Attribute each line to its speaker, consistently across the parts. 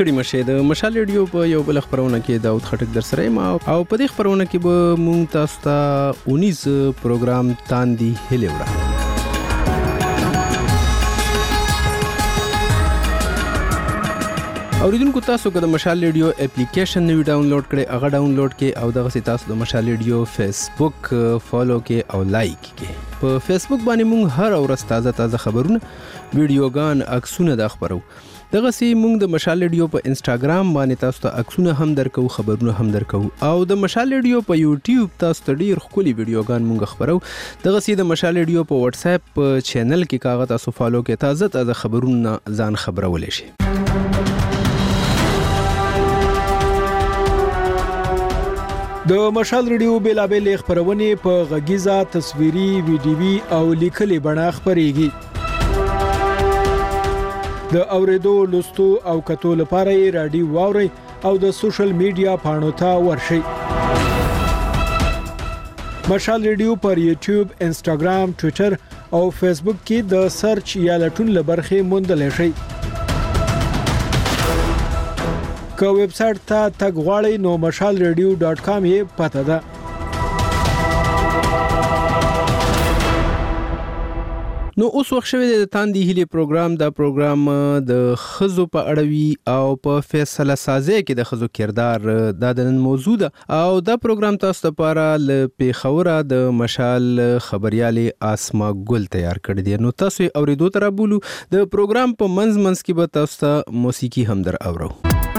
Speaker 1: ستړي مشه د مشال ریډیو په یو بل خبرونه کې داود خټک در سره ما او په دې خبرونه کې به مونږ تاسو ته 19 پروګرام تاندي هليورا اوریدونکو تاسو که د مشال ریډیو اپلیکیشن نوی ډاونلوډ کړئ هغه ډاونلوډ کړئ او دغه تاسو د مشال ریډیو فیسبوک فالو کړئ او لایک کړئ په فیسبوک باندې مونږ هر ورځ تازه خبرونه ویډیوګان عکسونه د خبرو دغه سي مونږ د مشال ریډیو په انستګرام باندې تاسو ته عکسونه هم درکو خبرونه هم درکو او د مشال ریډیو په یوټیوب تاسو ته ډیر خولي ویډیوګان مونږ خبرو دغه سي د مشال ریډیو په واتس اپ چینل کې کاغه تاسو فالو کړئ تازه خبرونه ځان خبرولې شي د مشال ریډیو بیلابل خبرونه په غږیزه تصویري ویډیوي او لیکلي بڼه خبريږي د اوریدو لوستو او کتو لپاره رادیو واوري او د سوشل میډیا پاڼو ته ورشي مشال ریډیو پر یوټیوب انستګرام ټوئیټر او فیسبوک کې د سرچ یا لټون لبرخه موندل شي که ویب سټ ته تګ غواړئ نو mashalradio.com یې پته ده نو اوس وخت شوی د تاندي هلي پروګرام دا پروګرام د خزو په اړوي او په فیصله سازي کې د خزو کردار د نن موضوع ده او دا پروګرام تاسو لپاره ل پیښوره د مشال خبريالي اسما ګل تیار کړی دی نو تاسو اوریدو تر بولو د پروګرام په منځ کې به تاسو ته موسیقي هم در اورو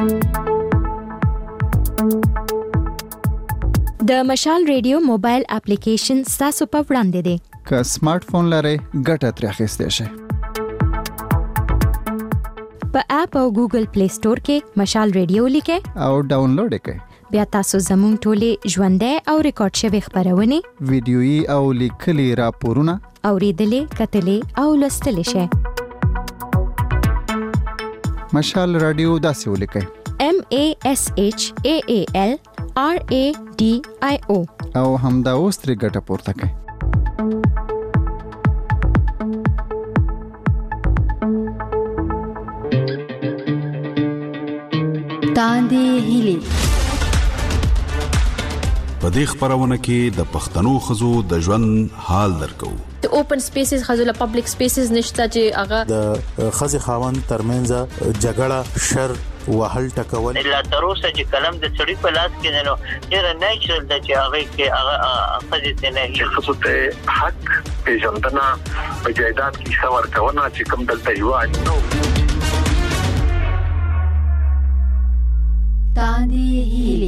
Speaker 2: د مشال ریډیو موبایل اپلیکیشن تاسو په وړاندې دی
Speaker 3: که سمارټ فون لرئ ګټه ترې اخیستی شئ
Speaker 2: په اپ او ګوګل پلی سٹور کې مشال ریډیو لیکئ
Speaker 3: او ډاونلوډ یې کړئ
Speaker 2: بیا تاسو زموږ ټولې ژوندۍ او ریکارډ شوی خبرونه
Speaker 3: ویډیويي او لیکلي راپورونه
Speaker 2: اوریدلې کتلې او لوستلې شئ
Speaker 3: مشال رادیو داسې ولیکئ
Speaker 2: MASHAALRADIO
Speaker 3: او همدا اوس ترې ګټه پورته کړئ
Speaker 4: تاندي هلي
Speaker 5: په دې خبرونه کې د پښتنو خزو د ژوند حال درکو
Speaker 6: د اوپن سپیسز خزو له پبلک سپیسز نشته چې هغه
Speaker 7: د خزي خاوند ترمنځ جګړه شر وهل ټکول
Speaker 8: لا تر اوسه چې کلم د سړي په لاس کې نه نو ډېر نیچرل د چې هغه کې هغه خزي ته نه هي
Speaker 9: خصوص ته حق پیژندنه په جایداد کې څور کونه چې کوم دلته یو نو
Speaker 4: تاندي هلي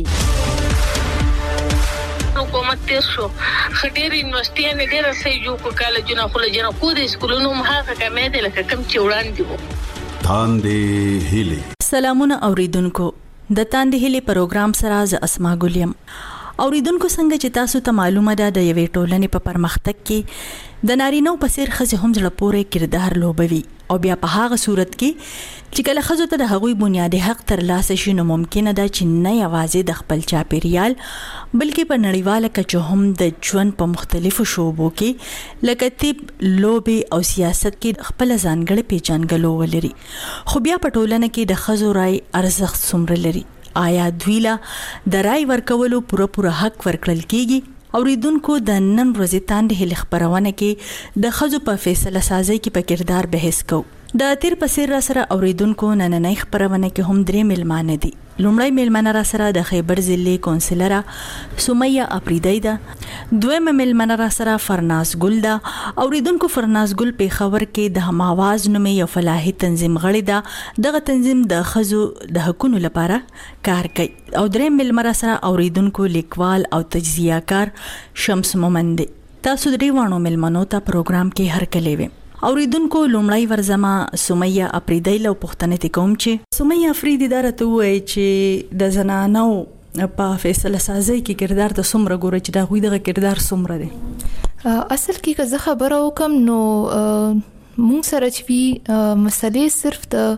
Speaker 10: حکومت تیر شو خډیر یونیورسيټي نه ډیر سې یو کو کالجونه خو لجنه کو د سکولونو مخه کمې دي لکه کم چې وړاندې وو
Speaker 5: تاندي هلي
Speaker 11: سلامونه اوریدونکو د تاندي هلي پروګرام سره ز اسما ګلیم اوریدونکو څنګه چې تاسو ته معلومه ده د یوې ټولنې په پرمختګ کې د نارینو په څیر ښځې هم ځړه پورې کردار لوبوي او بیا په هغه صورت کې چې کله ښځو ته د هغوی بنیادي حق ترلاسه شي نو ممکنه ده چې نه یوازې د خپل چاپیریال بلکې په نړیواله کچه هم د ژوند په مختلفو شعبو کې لکه طب لوبې او سیاست کې خپل ځانګړې پیژنګلو ولري خو بیا په ټولنه کې د ښځو رای ارزښت څومره لري آیا دوی له د رای ورکولو پوره حق ورکړل کیږي اوریدونکو د نن ورځې تاندي هلي خبرونه کې د ښځو په فیصله سازي کې په کردار بحث کوو د تیر پسیر را سره اوریدونکو نننۍ خبرونه کې هم درې ملمانه دي لومړی ملمانه را سره د خیبر ضلع کونسلره سمیه اپریدی ده دویمه ملمانه را سره فرناز ګل ده اوریدونکو فرناز ګل په خبر کې د هم आवाज نومې یو فلاحي تنظیم غړي ده دغه تنظیم د ښځو د حقوقو لپاره کار کوي او درې ملمانه سره اوریدونکو لیکوال او تجزیه کار شمس مومند تاسو درې وانو ملمنو ته پروګرام کې هر کله وي اوریدونکو لومړی ورزما سمیه اپریدی له پښتنې کوم چې سمیه اپریدی درته وایي چې د زنانو په فیصله سازي کې کردار د څومره ګوري چې دا غوي دغه کردار څومره دی
Speaker 12: اصل کې که زه خبره وکم نو مونږ سره چې مسلې صرف د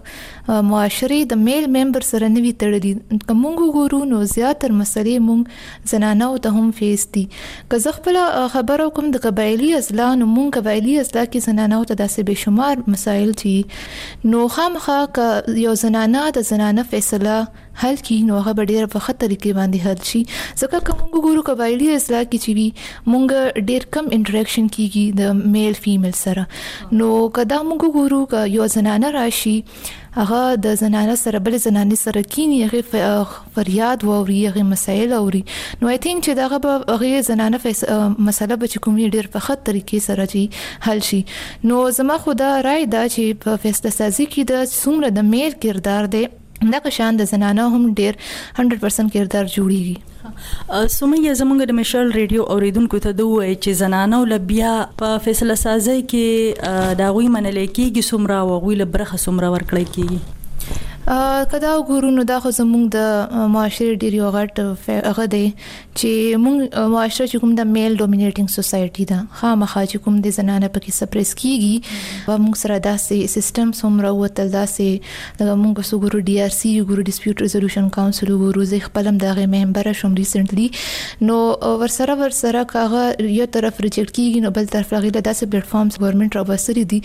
Speaker 12: معاشري د میل ممبر سره نوي تړلي. کومو ګورو نو زیاتر مسلې مونږ زنانو ته هم فیس دي. که زه خپل خبرو کوم د قبایلی اصلاح نو مونږ قبایلی اصلاح کې زنانو ته داسې بشمار مسایل دي نو خامخا که یو زنانه د زنانه فیصله حل کی نو هغه ډېر په خطر کې باندې حل شي. ځکه کوم ګورو قبایلی اصلاح کې چې وي مونږ ډېر کم انټریکشن کیږي د میل فیمیل سره. نو کدا مونږ ګورو که یو زنانه راشي هغه د زنانه سره بل زنانه سره کینی هغه فریاد ووري هغه مسایل اوري نو آی تھنک چې داغه به هغه زنانه مسله به کوم ډیر په خط طریقې سره چې حل شي. نو زما خدا رائے دا چې په فیصله سازي کې د څومره د میل کردار دی دا شان د زنانه هم ډیر 100% کردار جوړیږي.
Speaker 11: سمیه زمونږ د مشال ریډیو اوریدونکو ته دوی چې زنانو لبیا په فیصله سازي کې دا غوي منلې کېږي سمرا او غوي لبرخه سمرا ورکړی کېږي.
Speaker 12: کدا ګورو نو دا خو زموږ د معاشري ډیر یو غټ هغه دی چې موږ معاشره چې کوم د میل ډومینیټینګ سوسایټي دا خامخا چې کوم د زنانه پکې سپریس کیږي و موږ سره داسې سیستم سمرا وته داسې د موږ سګورو ډي ار سي ګورو ډیسپیوټ ریزولوشن کاونسل ګورو زه خپلم دغه ممبر شوم ریسنټلی نو ورسره کاغه یو طرف ریجیکټ کیږي نو بل طرف راغلی داسې پلیټ فارمز ګورنمنت راوستري دي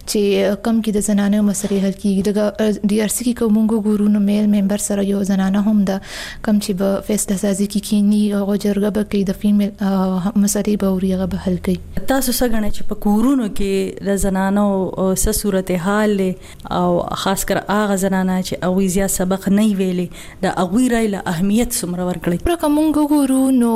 Speaker 12: چې کم کې د زنانه مسلې حل کیږي د ډي ار سي کې مونږ ګورو نو میل ممبر سره یو زنانه هم د کم چې به فیصله سازي کې کینی او جرګه به کوي د فیمیل مسلې به اوري هغه به حل کوي.
Speaker 11: تاسو څنګه چې په کورونو کې د زنانو څه صورتحال او خاص کر هغه زنانه چې او زیات سبق نه ویلې د هغوی رایله اهمیت څومره ورکړي؟
Speaker 12: پر کومو ګورو نو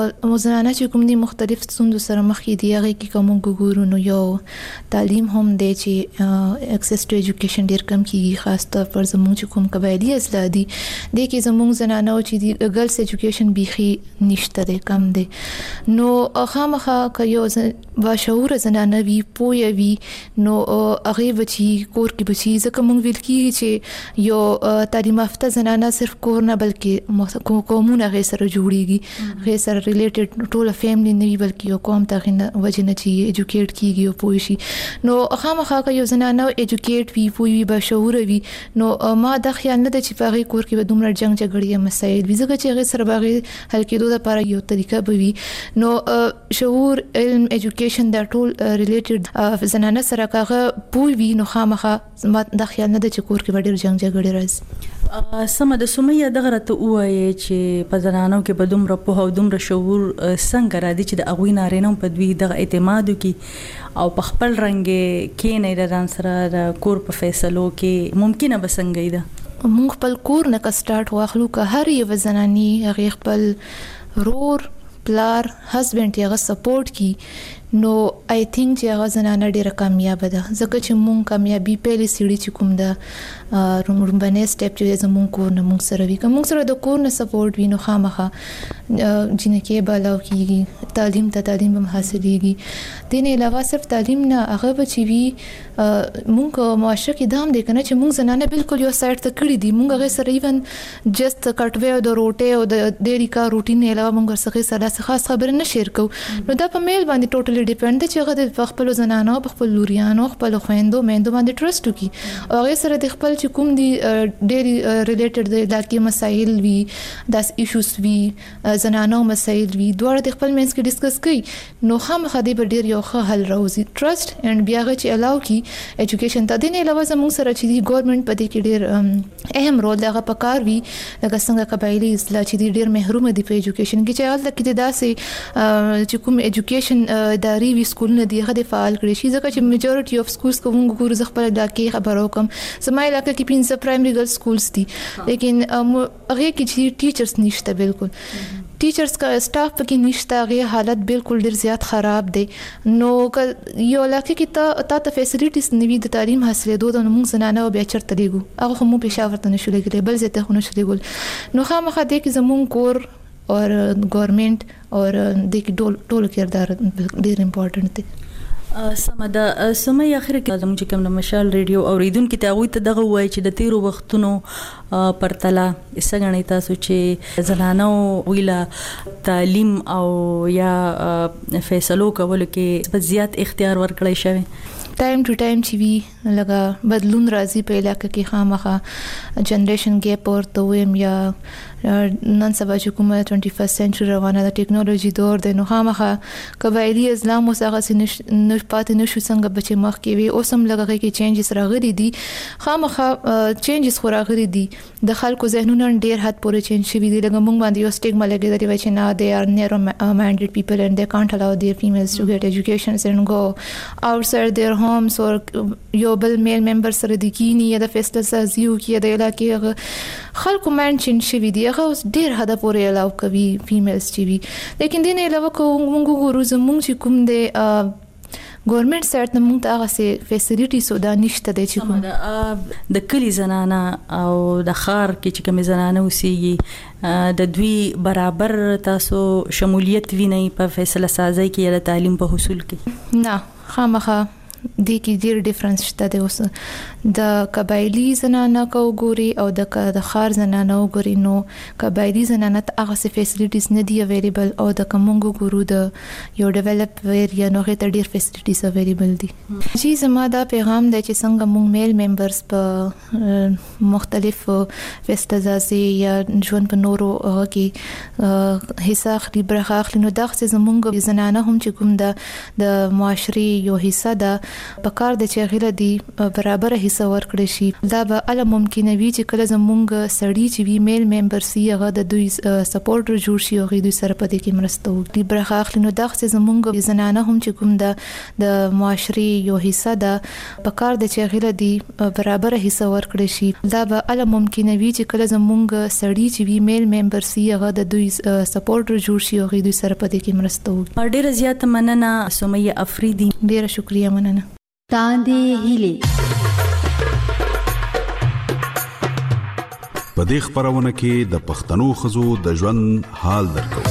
Speaker 12: زنانه چې کوم دي مختلف ستونزو سره مخ دي هغه کې کومو ګورو نو یو تعلیم هم دی چې اکسس ټو ایجوکیشن ډیر کم کیږي خاص طور پر زموږ چې کوم قبایلی اصلاح دي د کې زموږ زنانو چې دی ګرلز ایجوکیشن بيخي نشته دی کم دی نو خامخا که یو باشعور زنانه وی پوهه وی نو هغه بچي کور کې بچي ځکه موږ ویل کیږي چې یو تعلیم یافته زنانه صرف کور نه بلکې قومونه غي سره جوړيږي غي سره ریلیټډ ټول فیملی نه وی بلکې یو قوم ته وجنه چې ایجوکیټ کیږي او پوه شي نو خامخا که یو زنانه ایجوکیټ وی پوهه وی باشعور وی نو ما دا خیال نه د چې په کور کې به دومره جنگ جګړې مسایل وي ځکه چې هغه سره باغې حل کېدو لپاره یو طریقه به وي نو شعور علم ایجوکیشن دا ټول ریلیټډ زنانه سره کاغه پوي وي نو خامخا ما دا خیال نه د چې کور کې به ډېر جنگ جګړې راځي.
Speaker 11: سم د سمیه دغه راته وایي چې په زنانو کې به دومره په او دومره شعور څنګه را دي چې د اغوی نارینه په دوی دغه اعتماد وکي او په خپل رنګ کې نه د ځان سره د کور په فیصلو کې ممکنه به څنګه ده
Speaker 12: مونږ خپل کور نه سٹارټ واخلو که هر یو زنانی هغه خپل رور پلار هسبند یې سپورټ کی نو آی تھنک چې هغه زنانه ډیره کامیاب ده ځکه چې مونږ کامیابی پهلی سیړي چې کوم ده رومبنه سټپ چې زمونږ کور نه مونږ سره وی کوم مونږ سره د کور نه سپورټ وینو خامخه جنکه بالاو کیږي تعلیم ته تعلیم هم حاصلېږي دین علاوه صرف تعلیم نه هغه بچي وی مونږ معاشره کې دام دي کنه چې مونږ زنانه بالکل یو سایډ ته کړی دي مونږ هغه سره ایون جست کټوي او د روټي او د ډېری کا روټین علاوه مونږ سره خاص خبره نه شیر کوو نو دا په میل باندې ټوټلی ډیپند چې هغه د خپل زنانو خپل لوريانو خپل خويندو میندو باندې ټرست وکي او هغه سره د خپل چې کوم دي ډېری ریلیټډ د علاقې مسایل وی داس ایشوز وی زنانو مسایل وی دوه د خپل مینس کې ډیسکس کوي نو خامخا د ډېر یو ښه حل راوځي ټرست اند بیا چې الاو کی ایجوکیشن ته د نه علاوه زموږ سره چې دی ګورنمنت په دې کې ډېر اهم رول دغه پکار وی لکه څنګه قبایلی اصلاح چې ډېر محروم دي په ایجوکیشن کې چې حالت کې داسې چې کوم ایجوکیشن اداري وی سکولونه دی هغه فعال کړی شي ځکه چې میجورټي اف سکولز کوم ګور ز خپل علاقې خبرو کوم سمای علاقې کې پنځه پرایمري ګرل سکولز دي لیکن هغه کې چې ټیچرز نشته بالکل ټیچرز کا سټاف پکې نشته هغه حالت بالکل ډیر زیات خراب دی نو یو علاقې کې ته فیسیلیټیز نوي د تعلیم حاصلې دوه موږ زنانه او بیا چرته دیګو هغه هم په شاور ته نشو لګلې بل ځای ته خو نشو لګول نو خامخا دې کې زمون کور اور گورنمنٹ اور د ټول کردار ډیر امپورټنٹ دی.
Speaker 11: سمدا سمې اخر کې زموږ کوم د مشال ریډیو اوریدونکو ته غوي ته دغه وای چې د تیرو وختونو پرتلا اسګنې تاسو چې زنانو ویلا تعلیم او یا فیصلو کول کې زیات اختیار ورکړی شوی
Speaker 12: ټایم ټو ټایم چې وی لګا بدلون راځي په علاقه کې خامخا جنریشن ګیپ ورته ویم یا نن سبا چې کومه 21 سنچري روانه د ټیکنالوژي دور دی نو خامخا قبایلی اسلام اوسه نه پاتې نشو څنګه بچي مخ کې وي اوسم لګه کې چینجز راغلي دي خامخا چینجز خو راغلي دي د خلکو ذهنونه ډیر حد پورې چینج شوي دي لکه موږ باندې یو سټیګما لګیدلی وای چې نه they are narrow minded people and they can't allow their females to get educations and go outside their homes or یو بل میل ممبر سره د کینی یا د فیسټل سازیو کې د علاقې خلکو مایند چینج شوي دي هغه اوس ډیر حد پورې الاو کوي فیمیلز چې وي لیکن دین علاوه کوم ګورو زموږ چې کوم دی ګورنمنت سره موږ ته هغه سي فیسیلیټي سودا نشته د چې کوم
Speaker 11: د کلی زنانه او د خار کې چې کوم زنانه وسیږي د دوی برابر تاسو شمولیت ویني په فیصله سازي کې یا د تعلیم په حصول کې
Speaker 12: نه خامخا د کې ډیر ډیفرنس شته د اوس د قبایلی زنانه کو ګوري او د خار زنانه ګوري نو قبایلی زنانه ته هغه فیسیلیټیز نه دی اویلیبل او د کومو ګورو د یو ډیولپ ایریا نو هغه ته ډیر فیسیلیټیز اویلیبل دي چې زما دا پیغام دی چې څنګه موږ میل ممبرز په مختلف فیسټزازي یا ژوند په نورو کې حصہ اخلي برخه اخلي نو دغه زمونږ زنانه هم چې کوم د معاشري یو حصہ ده په کار د چغیله دی برابر حصہ ورکړي شي دا به ال ممکنه وي چې کله زمونږ سړی چې وی میل ممبر سي هغه د دوی سپورټر جوړ شي او دوی سره په دې کې مرسته وکړي برخه اخلي نو دغه زمونږ زنانه هم چې کوم د معاشري یو حصہ ده په کار د چغیله دی برابر حصہ ورکړي شي دا به ال ممکنه وي چې کله زمونږ سړی چې وی میل ممبر سي هغه د دوی سپورټر جوړ شي او دوی سره په دې کې مرسته وکړي
Speaker 11: ډیره زیاته مننه سمیه افریدي
Speaker 12: ډیره شکریا مننه
Speaker 4: تاندې هیلې
Speaker 5: په دې خبرونه کې د پښتنو خزو د ژوند حال درکو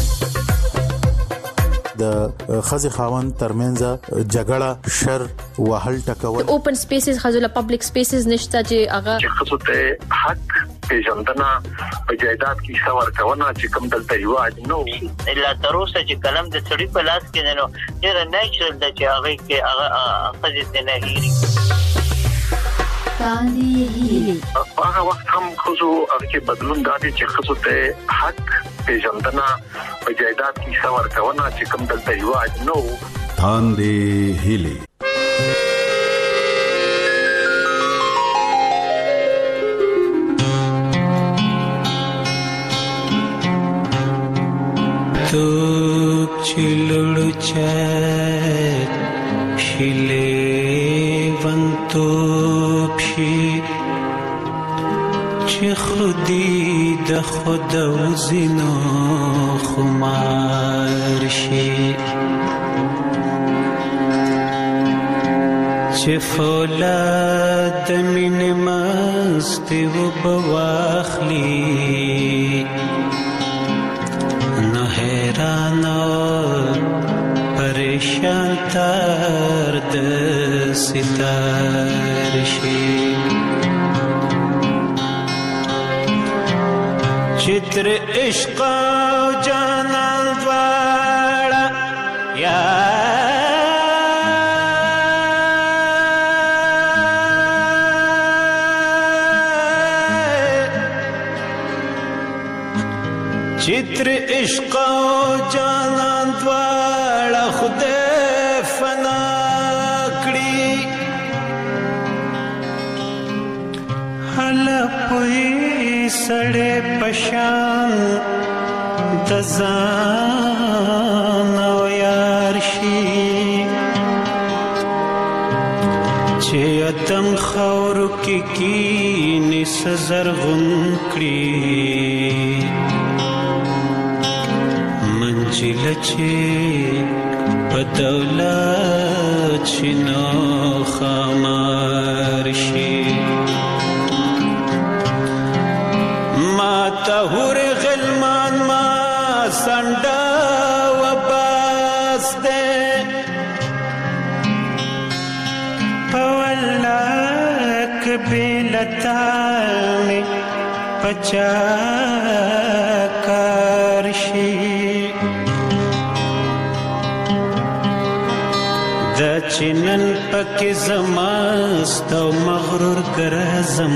Speaker 7: د خزي خاوند ترمنځ جګړه شر وهل ټکول
Speaker 6: اوپن سپیسز خزو له پبلک سپیسز نشته چې هغه
Speaker 9: خصوص ته حق پیژندنه په جایداد کې څور کونه چې کوم دلته یو نو
Speaker 8: الا تر اوسه چې کلم د سړي په لاس کې نه ډیر نیچرل د چې هغه کې هغه خزي نه هېري
Speaker 4: تاندې هیلې
Speaker 9: هغه وخت هم خصو هغه بدلون دادي چې خصوص ته حق پیژندنه په جایداد کې څور کونه چې کوم دلته یو نو
Speaker 5: تاندې هیلې
Speaker 13: توپ چلړو چات شیلې ونتوپ شي چې خودي د خود وزینو خمار شي چې فولاد من مست و بواخلی نو حیران پریشان تر د ستار شي چتر عشق او جانان واړه یا چتر عشق او جانان دواړه خدای فنا کړی هله پوي سړې پشان د ځان او یار شي چې اتم خور کې کی نسزر غن کړی چلچې په دولت شنو خمار شي ما ته غلمان ما سنډا و باس دې پولک بلتا می پچا کار شي د چنن پکې زماست او مغرور ګرځم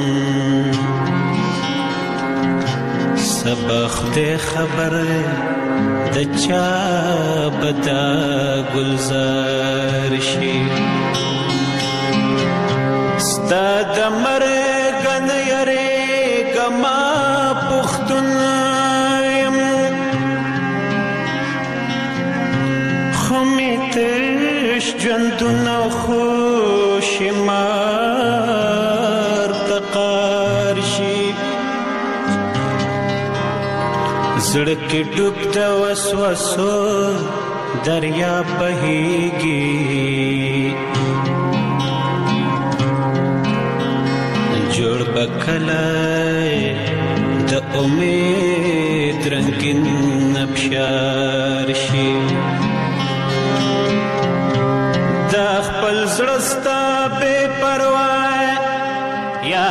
Speaker 13: سبخ دې خبر د چا بدا گلزار شي ستا د مرګ نه یریږم پښتون یم خو مې تش ژوندونه خوشمار تقار شي زړه کې ډوب د وسوسو دریا بهیږي جوړ بکلای د امید رنگین نبشار شي دا خپل زړه ستا بې پروا یا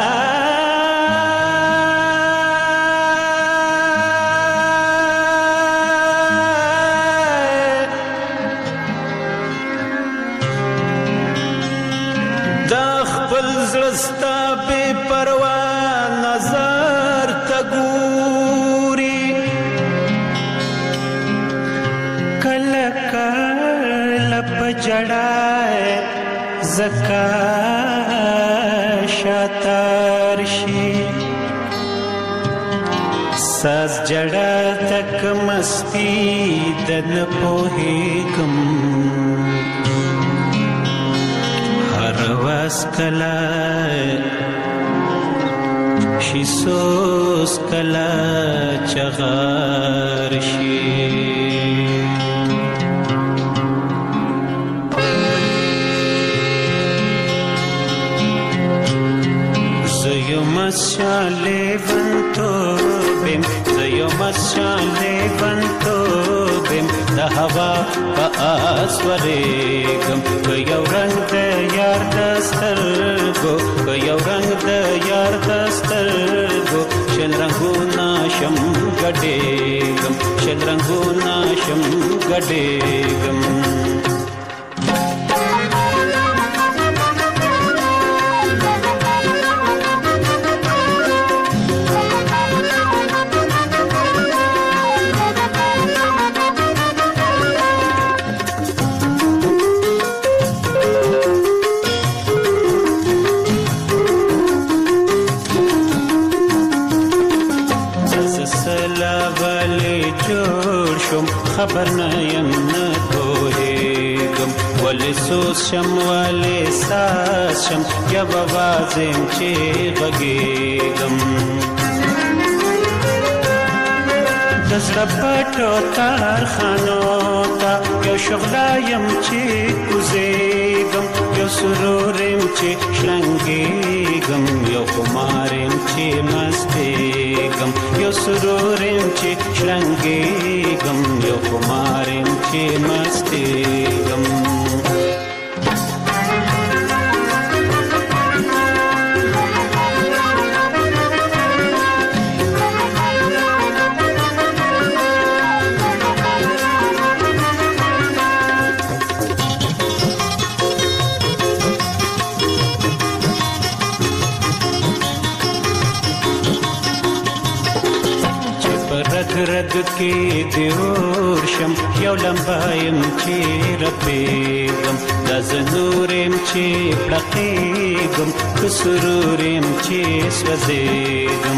Speaker 13: زړستا بے پروا نظر تګوري کله کله پجړای زکا شاتار شي ساز جړا تک مستی د نه پوهېږم رواز کلا شي سوس کلا چغار شي زيو مسالې ونتو بیم زيو مسالې ونتو بیم د هوا په اسورېږم که یو رنګ د یار د سترګو که یو رنګ د یار د سترګو شل رنګونه شم ګډېږم شل رنګونه شم ګډېږم خبر نه یم نه پوهېږم ولې سوز شم ولې ساز شم یو اواز یم چې غږېږم د زړه پټو تارخانو ته یو شغله یم چې کوزېږم یو سرور یم چې شلنګېږم یو خمار یم چې مستېږم یو سرور یم چې شلنګېږم یو خمار یم چې مستېږم رگ کې دی ورشم یو لمبایم چې رپېږم دا زنور یم چې پړقېږم که سرور یم چې سوځېږم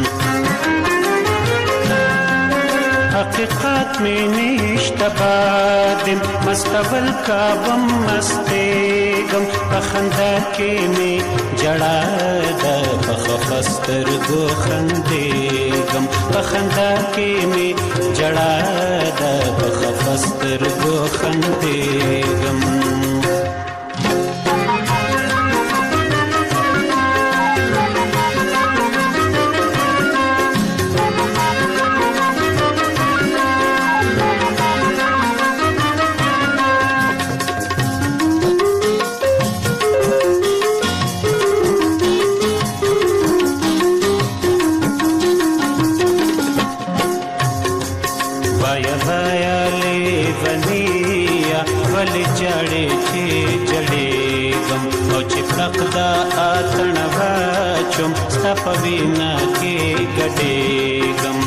Speaker 13: حقیقت مې نشته بادم مستول کابم مستېږم په خندا کې مې جړا ده په خفه سترګو خندېږم په خندا کې مې جړا ده په خفه سترګو خندېږم بیا ولې جړې چې جړېږم او چې پرخدا اتڼ واچوم ستا په وینا کې ګډېږم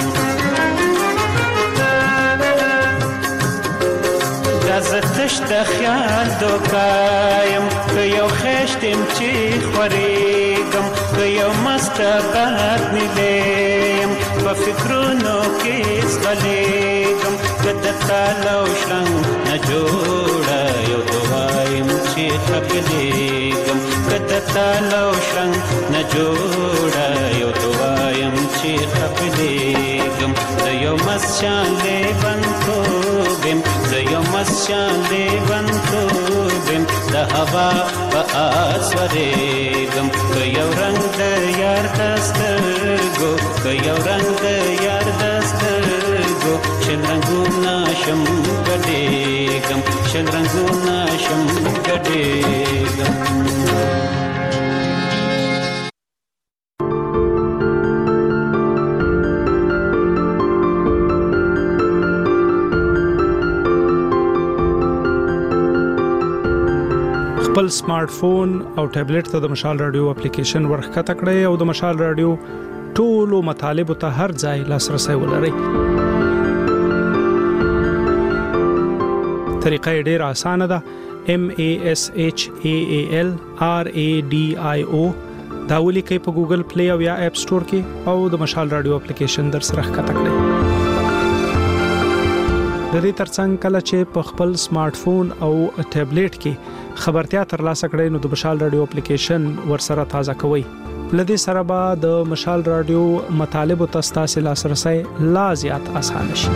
Speaker 13: زتش د خیال دوکایم که یو خشتم چې خورېږم که یو مست باد نیلیم په فکرونو کې ځغلېږم که د تاله او شرنګ نه جوړه یو دوایم چې خفلېږم که د تاله او شرنګ نه جوړه یو دوایم چې خفلېږم زه یو مست شان لیونتوب یم زه یو مست شان لیونتوب یم د هوا په آس ورېږم که یو رنګ د یار د سترګو که یو رنګ د یار د سترګو شل رنګونه شم ګډېږم شل رنګونه شم ګډېږم
Speaker 14: خپل سمارټ فون او ټابلیټ ته د مشال رادیو اپلیکیشن ورخکته کړئ او د مشال رادیو ټولو مطالبه ته هر ځای لاسرسي ولرئ. طریقه ډېر اسانه ده. MASHALRADIO دا ولیکئ په ګوګل پلی او یا اپ سٹور کې او د مشال رادیو اپلیکیشن در سره ښکته کړئ. د دې ترڅنګ کله چې په خپل سمارټ فون او ټابلیټ کې خبرتیا ترلاسه کړئ نو د مشال رادیو اپلیکیشن ورسره تازه کوئ. لدې سره به د مشال رادیو مطالبه تاسو لاسرسي لا زیات آسان شي.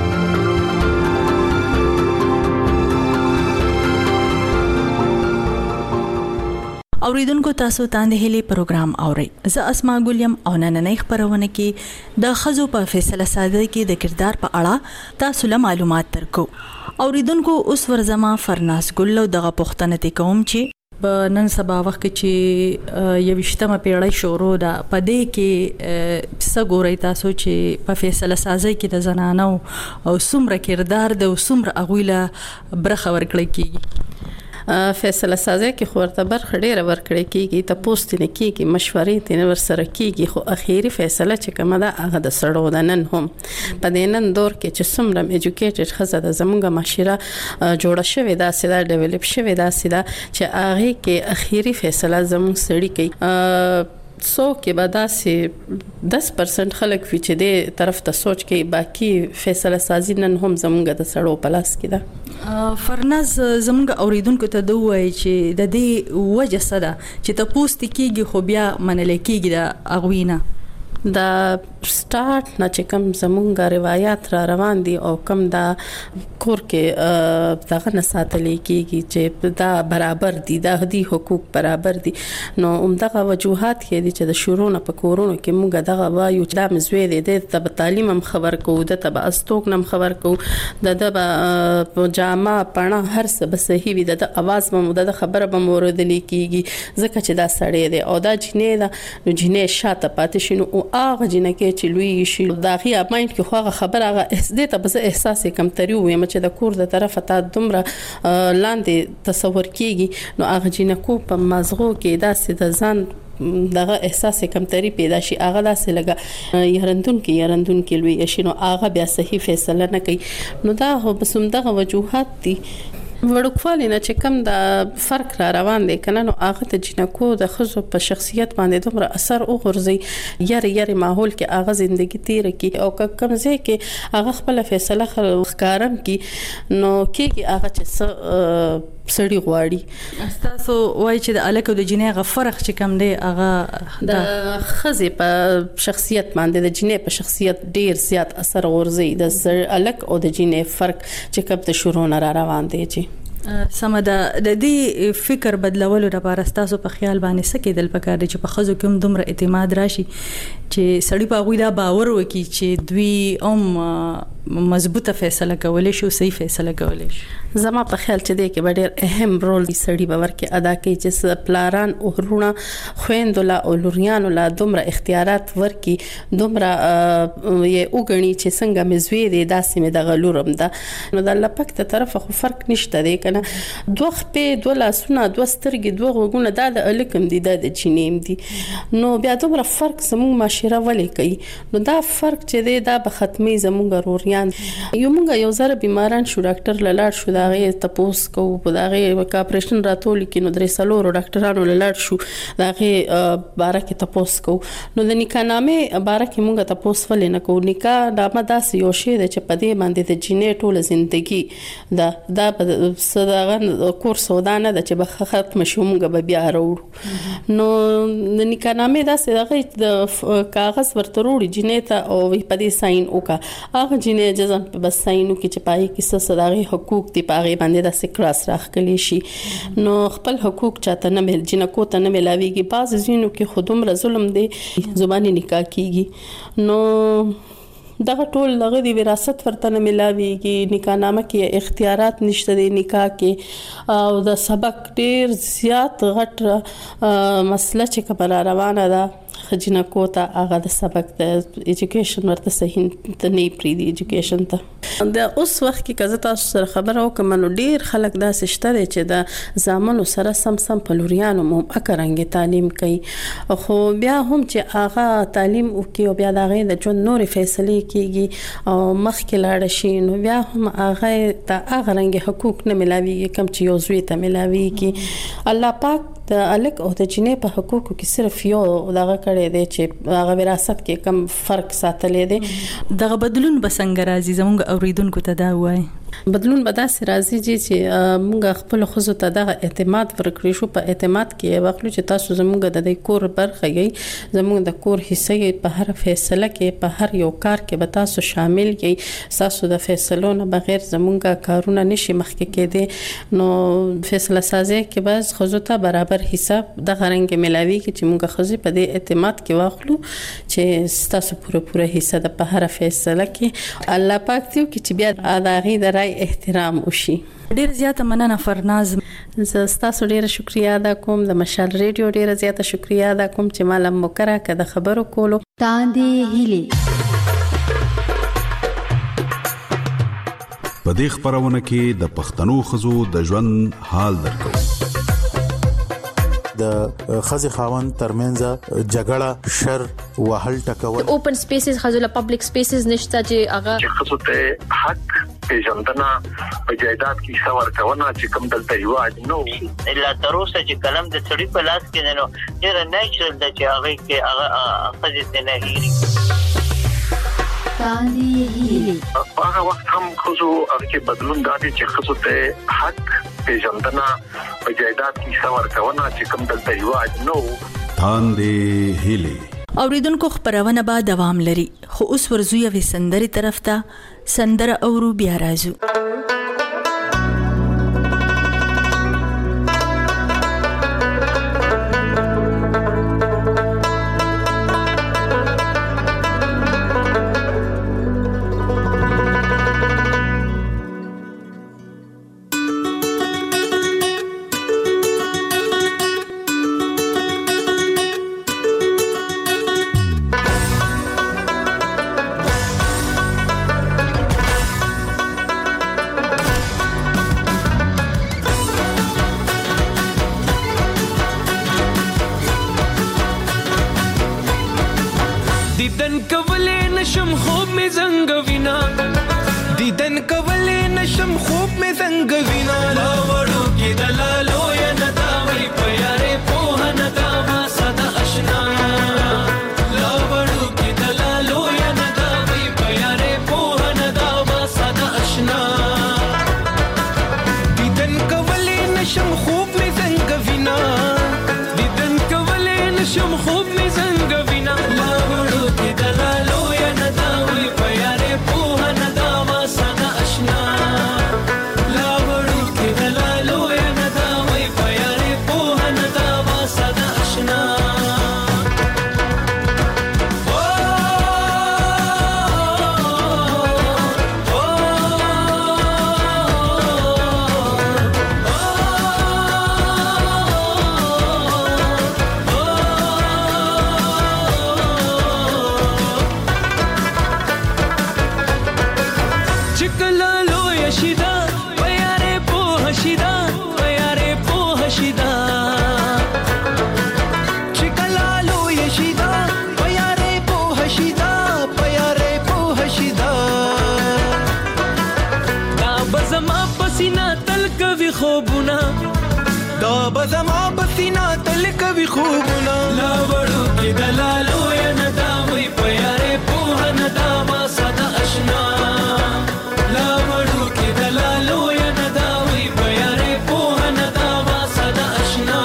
Speaker 11: اوریدونکو تاسو تاند هلي پروگرام اورئ. زه اسما ګلیم او نننۍ خبرونه کې د خزو په فیصله ساده کې د کردار په اړه تاسو له معلومات ترکو. اوریدونکو اوس ورزما فرناس ګل دغه پښتنه کوم چې په نن سبا وخت کې یوشتمه پیړۍ شروع ده پدې کې څه ګورئ تاسو چې په فیصله سازي کې د زنانو او څومره کردار د څومره اغویله برخه ورکړي کیږي.
Speaker 15: فیصله سازي کې خورته برخه ډیره ورکړي کیږي ته پوسټ نه کیږي مشورې تنه ورسره کیږي خو اخیری فیصله چې کومه ده هغه د سړو د نن هم په دینن دور کې چې څومره ایجوکیټډ خزه د زمونږه معاشره جوړه شوې ده سیده ډیولپ شوې ده سیده چې هغه کې اخیری فیصله زموږ سړی کوي. سو کې به داسې 10% خلک وی چې د طرف ته سوچ کې باقی فیصله سازي نن هم زمونږ د سړو پلاس کې ده.
Speaker 11: فرناز زمونږ اوریدونکو ته دوی چې د دې وجه سره چې ته پوسټ کېږي خو بیا منل کېږي د اغوینه
Speaker 15: د سٹارټ نه چې کوم زمونږ روایت را روان دي او کوم دا کور کې دغه نه ساتل کېږي چې دا برابر دي د هدي حقوق برابر دي نو دغه وجوهات کې دي چې د شورو نه په کورونو کې موږ دغه وایو چې دا مزوي دي د تعلیم هم خبر کوو د تبع استوک نم خبر کوو د جامه پڼه هر څه به صحیح وي د اواز به د خبره به مورد لیکيږي ځکه چې دا سړی دی او دا جنې دا نو جنې شاته پاتې شنو او هغه جنې کې چې لوی شي داغي مایند کې خو خبره هغه دې ته بس احساس کم تریو یم چې د کور د طرفه تا دومره لاندې تصور کیږي نو هغه جنې کو په مازغو کې داسې د ځان دغه احساس کمتري پیدا شي هغه داسې لګا يرندون کې لوی شي نو هغه بیا صحیح فیصله نه کوي نو دا هو بسم دغه وجوهات دي وړوکوالی نه چې کوم د فرق را روان دی کنه نو هغه د جنکو د خزو په شخصیت باندې دومره اثر او غورځي یاري ماحول کې هغه ژوندۍ تیر کی او کوم ځای کې هغه خپل فیصله ښکارم کی نو کې هغه چې سړی غواړي
Speaker 11: تاسو وایي چې د الکو د جنې غ فرق چې کوم دی هغه
Speaker 15: د خزې په شخصیت باندې د جنې په شخصیت ډیر زیات اثر غورځي د الک او د جنې فرق چې کوم د شروع نه را روان دی چې
Speaker 11: سمدا د دې فکر بدلولو لپاره تاسو په خیال باندې څه کېدل پکار دي چې په خزو کوم دومره اعتماد راشي چې سړی په غوډه باور وکړي چې دوی مضبوطه فیصله کولای شي او صحیح فیصله کولای شي
Speaker 15: زما په خیال چې د کې ډېر اهم رول دی سړی باور کې ادا کوي چې پلاران او ورونه خويندولا او لوريانو لا دومره اختیارات ورکي دومره یې وګڼي چې څنګه مزوي دي داسې مې د غلورم ده نو د الله پاک ته طرف خو فرق نشته دی کنه دوه خپې دوه لاسونه دوه سترګې دوه غوږونه د الکم دي د چینیم دي نو بیا دومره فرق زموږ معاشره ولې کوي نو دا فرق چې دی دا به ختمي زموږ روريان یو موږ یو ځل بیماران شو ډاکټر لاړ شو داغه تپوس کو په داغه اپریشن راتول کې نو درې سلور ډاکټرانو لاړ شو داغه بارکه تپوس کو نو د نکاح بارکه موږ تپوس ولې نه کو نکاح نامه داسې یو شی د چې په دې باندې د جینې ټوله ژوندۍ دا صداغه کورس ودانه د چې به ختم شو موږ به بیا راوړو نو د نکاح نامه داسې دغه د کاغذ ورته وروړي جینې ته او په دې ساين وکا هغه جینې جزم په بس ساين وکي چې پای کې څه صداغه حقوق دی پاغه باندې داسې کلاس راخلی شي نو خپل حقوق چاته نه مل جنکو ته نه ملاويږي بعض زینو کې خودم رظلم دی زبانی نکاح کیږي نو دغه ټول دغه دی وراثت ورته نه ملاويږي نکاح نامه کې اختیارات نشته دی نکاح کې او د سبق ډیر زیات غټ مسله چې کومه روانه ده خجنکو ته هغه د سبق د ایجوکیشن ورته صحیح ته نه پری دی ایجوکیشن ته د اوس وخت کې کزه تاسو سره خبره وکم نو ډیر خلک دا سشتره چې د زامنو سره سم په لوريانو مو اکرانګي تعلیم کوي خو بیا هم چې هغه تعلیم وکي او بیا دغه د جون نور فیصله کیږي او مخ کې لاړ شي نو بیا هم هغه ته هغه رنګ حقوق نه ملاويږي کم چې یو زوی ته ملاويږي الله پاک د الک او د جنې په حقوقو کې صرف یو دغه کړي دی چې هغه وراثت کې کم فرق ساتلې دی
Speaker 11: دغه بدلون بسنګ راځي زموږ اوریدونکو ته دا وایي
Speaker 15: بدلون به داسې راځي چې موږ خپل خزو ته دغه اعتماد ورکړو شو په اعتماد کې واخلو چې تاسو زموږ د کور برخه یې زموږ د کور حصہ یې په هر فیصله کې په هر یو کار کې به تاسو شامل یې تاسو د فیصلو نه بغیر زموږ کارونه نشي مخکې کېدي نو فیصله سازي کې بس خزو ته برابر حساب د غرنګ ملاوي کې چې موږ خزي په دې اعتماد کې واخلو چې تاسو پوره حصہ د په هر فیصله کې الله پاک دې چې بیا اداغي د رای احترام وشي
Speaker 11: ډیر زیاته مننه فرناز
Speaker 15: تاسو ډیره شکریا ادا کوم د مشال ریډیو ډیره زیاته شکریا ادا کوم چې مال مکرہ کده خبرو کولو
Speaker 4: تاندې هلي
Speaker 5: په دې خبرونه کې د پښتنو خزو د ژوند حال درکو
Speaker 7: د خزي خاوند ترمنځ جګړه شر وهل ټکول
Speaker 6: اوپن سپیسز خزله پبلک سپیسز نشته چې هغه
Speaker 9: خصوص ته حق پیژندنه په جایداد کې څور کونه چې کوم دلته یو نو
Speaker 8: الا تروسه چې کلم د سړي په لاس کې نو ډیر نیچرل د چې هغه کې هغه خزه نه هېري
Speaker 4: تاندې هلي
Speaker 9: هغه وخت هم خصو هغه بدلون دادي چې خصوص ته حق پیژندنه په جایداد کې څور کونه چې کوم دلته یو نو
Speaker 5: تاندې هلي
Speaker 11: اوریدونکو خبرونه به دوام لري خو اوس ورزو یو سندري طرف ته سندره اورو بیا راځو
Speaker 16: دیدن کولې نشم خوب می زنګ وینا دیدن کولې نشم خوب می زنګ وینا لا وړو کې دلالو یا ندا وی پیارې په ندا ما صدا آشنا لا وړو کې دلالو یا ندا وی پیارې په ندا ما صدا آشنا دیدن کولې نشم خوب می زنګ وینا دیدن کولې نشم خوب می زنګ وینا لا وړو دلالو یا نداوی پیارې په ندا ما صدا آشنا لا وړو کې زما پسینا تل کوي خوبونه دا بزما پسینا تل کوي خوبونه لا وړو کې دلالو یا ندا وي پیاره په ندا ما صدا آشنا لا وړو کې دلالو یا ندا وي پیاره په ندا ما صدا آشنا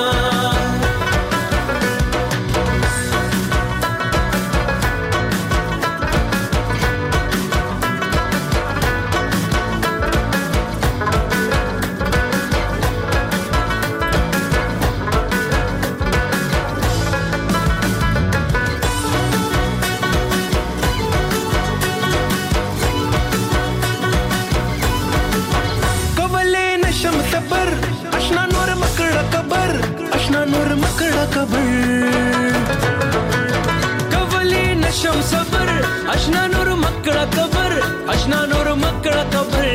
Speaker 16: کولی نشم صبر اشنا نور مکړه قبر اشنا نور مکړه قبر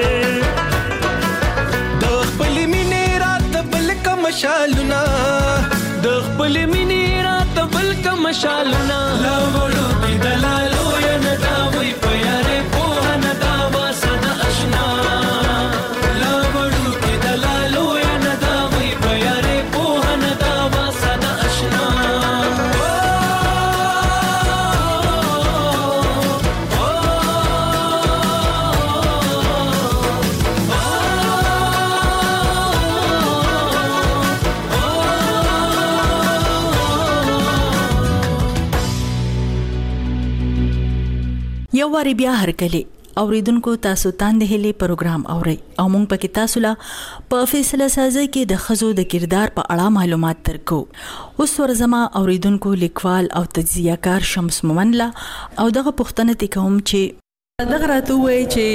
Speaker 16: د خپل مینې رات بل کا مشالونه د خپل مینې رات بل کا مشالونه لا وړو کې دلالو یا ندا وي پیاره په ندا وا صدا آشنا لا وړو کې دلالو یا ندا وي پیاره په ندا وا صدا آشنا
Speaker 11: یو واری بیا هرکلی اوریدونکو تاسو تاند هلي پروګرام اوري او مونږ پکې تاسو لا په فیصله سازي کې د خزو د کردار په اړه معلومات درکو. اوس ورزما اوریدونکو لیکوال او تجزیه کار شمس مومنلا او دغه پوښتنه کوم چې دغه راته وایي چې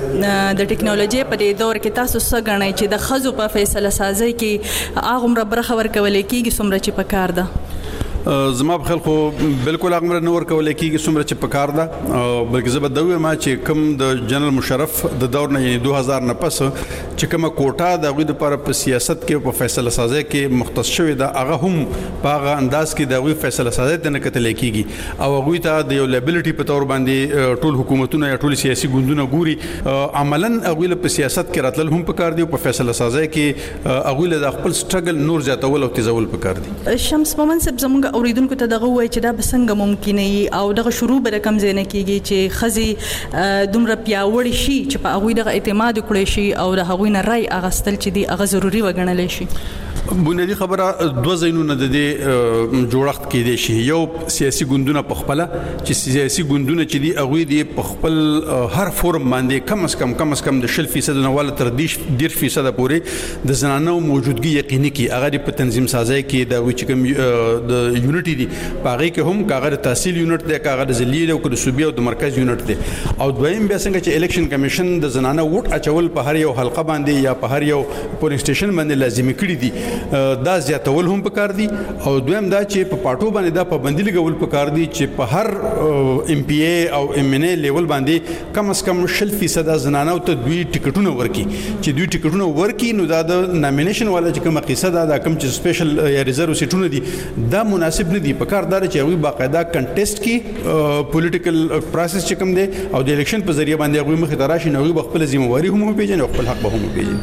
Speaker 11: د ټکنالوژي په دې دور کې تاسو څه غواړئ چې د خزو په فیصله سازي کې هغه برخه ورکول کېږي څومره چې پکار ده؟
Speaker 5: زما په خلکو بالکل هغه نور کولای کیږي څومره چې پکار ده بلکې زه به دا وایم چې کوم د جنرال مشرف د دور نه یعنی 2000 نه پس چې کومه کوټه د غوډ لپاره په سیاست کې په فیصله سازي کې مختص شوی ده هغه هم په هغه انداز کې د غوډ فیصله سازي ته نه کتل کیږي او غوډ ته د یو لیبلټي په تور باندې ټول حکومتونه یا ټول سیاسي ګوندونه ګوري عملاً غوډ په سیاست کې راتلل هم پکار دی او په فیصله سازي کې غوډ د خپل سټرګل نور زیاتول او تیزول پکار دی.
Speaker 11: شمس مومن صاحب زموږ اوریدونکو ته دغه وایي چې دا بسنګ ممکن او دغه شروع به کم زینه کیږي چې خزي دومره پیاوړی شي چې په هغه دغه اعتماد کړی شي او د هغه نه رائے اغستل چې دی هغه ضروری وګڼل شي.
Speaker 5: بنیادی خبره دوه زینونه د دې جوړښت کې دي شي یو سیاسي ګوندونه په خپل چې سیاسي ګوندونه چې دی هغه دی په خپل هر فورم باندې کم از کم د 10% نه ول تر 10% پورې د زنانو موجودګي یقیني کی هغه په تنظیم سازي کې د وچ کم د یونټي دی پاره کې هم کاغذ تحصیل یونټ دی کاغذ ضلعي او د صوبې او د مرکز یونټ دی او دویم بیا څنګه چې الیکشن کمیشن د زنانو ووټ اچول په هر یو حلقه باندې یا په هر یو پولینګ سټیشن باندې لازمي کړی دی دا زیاتول هم پکار دي او دویم دا چې په پټو باندې دا پابندي لګول پکار دي چې په هر ام پی ای او ام ان ای لیول باندې کم از کم 10% زنانو ته دوی ټیکټونه ورکي چې دوی ټیکټونه ورکي نو دا د نامینیشن والا چې کومه قصه دا کم چې سپیشل یا ریزرو سیټونه دي دا مناسب نه دي پکار دار چې هغه باقاعده کنټیسټ کی پولیټیکل پروسس چې کوم دی او د الیکشن په ذریعہ باندې هغه مخ ته راشي نو خپل ذمہواری هم پیژني او خپل حق به هم پیژني.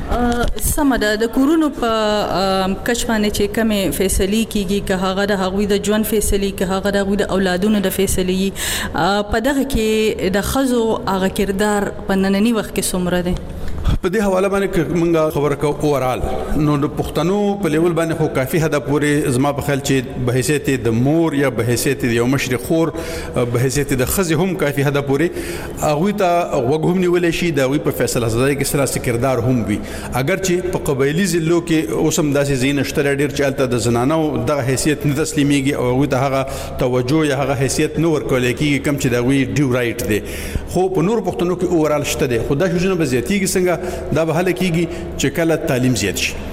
Speaker 11: سمده د کورونو په کچ باندې چې کومه فیصله کیږي که هغه د هغوی د ژوند فیصله که هغه د هغوی د اولادونو د فیصله په دغه کې د خزو هغه کردار په نننی وخت کې څومره دی؟
Speaker 5: په دې حواله باندې موږ خبره کوو اورال نو د پښتنو په لیول باندې خو کافي حد پورې زما په خیال چې به حیثیت د مور یا به حیثیت د یو مشر خور به حیثیت د خزي هم کافي حد پورې هغه ته وګهم نیولې شي دا وی په فیصله سازي کې سره کردار هم وي اگر چې په قبایلی ضلعو کې اوسم داسې زین شتره ډیر چالت د زنانو د حیثیت نه تسلیميږي او هغه ته هغه توجه یا هغه حیثیت نو ورکول کېږي کم چې دا وی ډیو رائټ دی خو په نور پښتنو کې اورال شته دی خدای شجنه به زیاتیږي څنګه دا به حل کېږي چې کله تعلیم زیات شي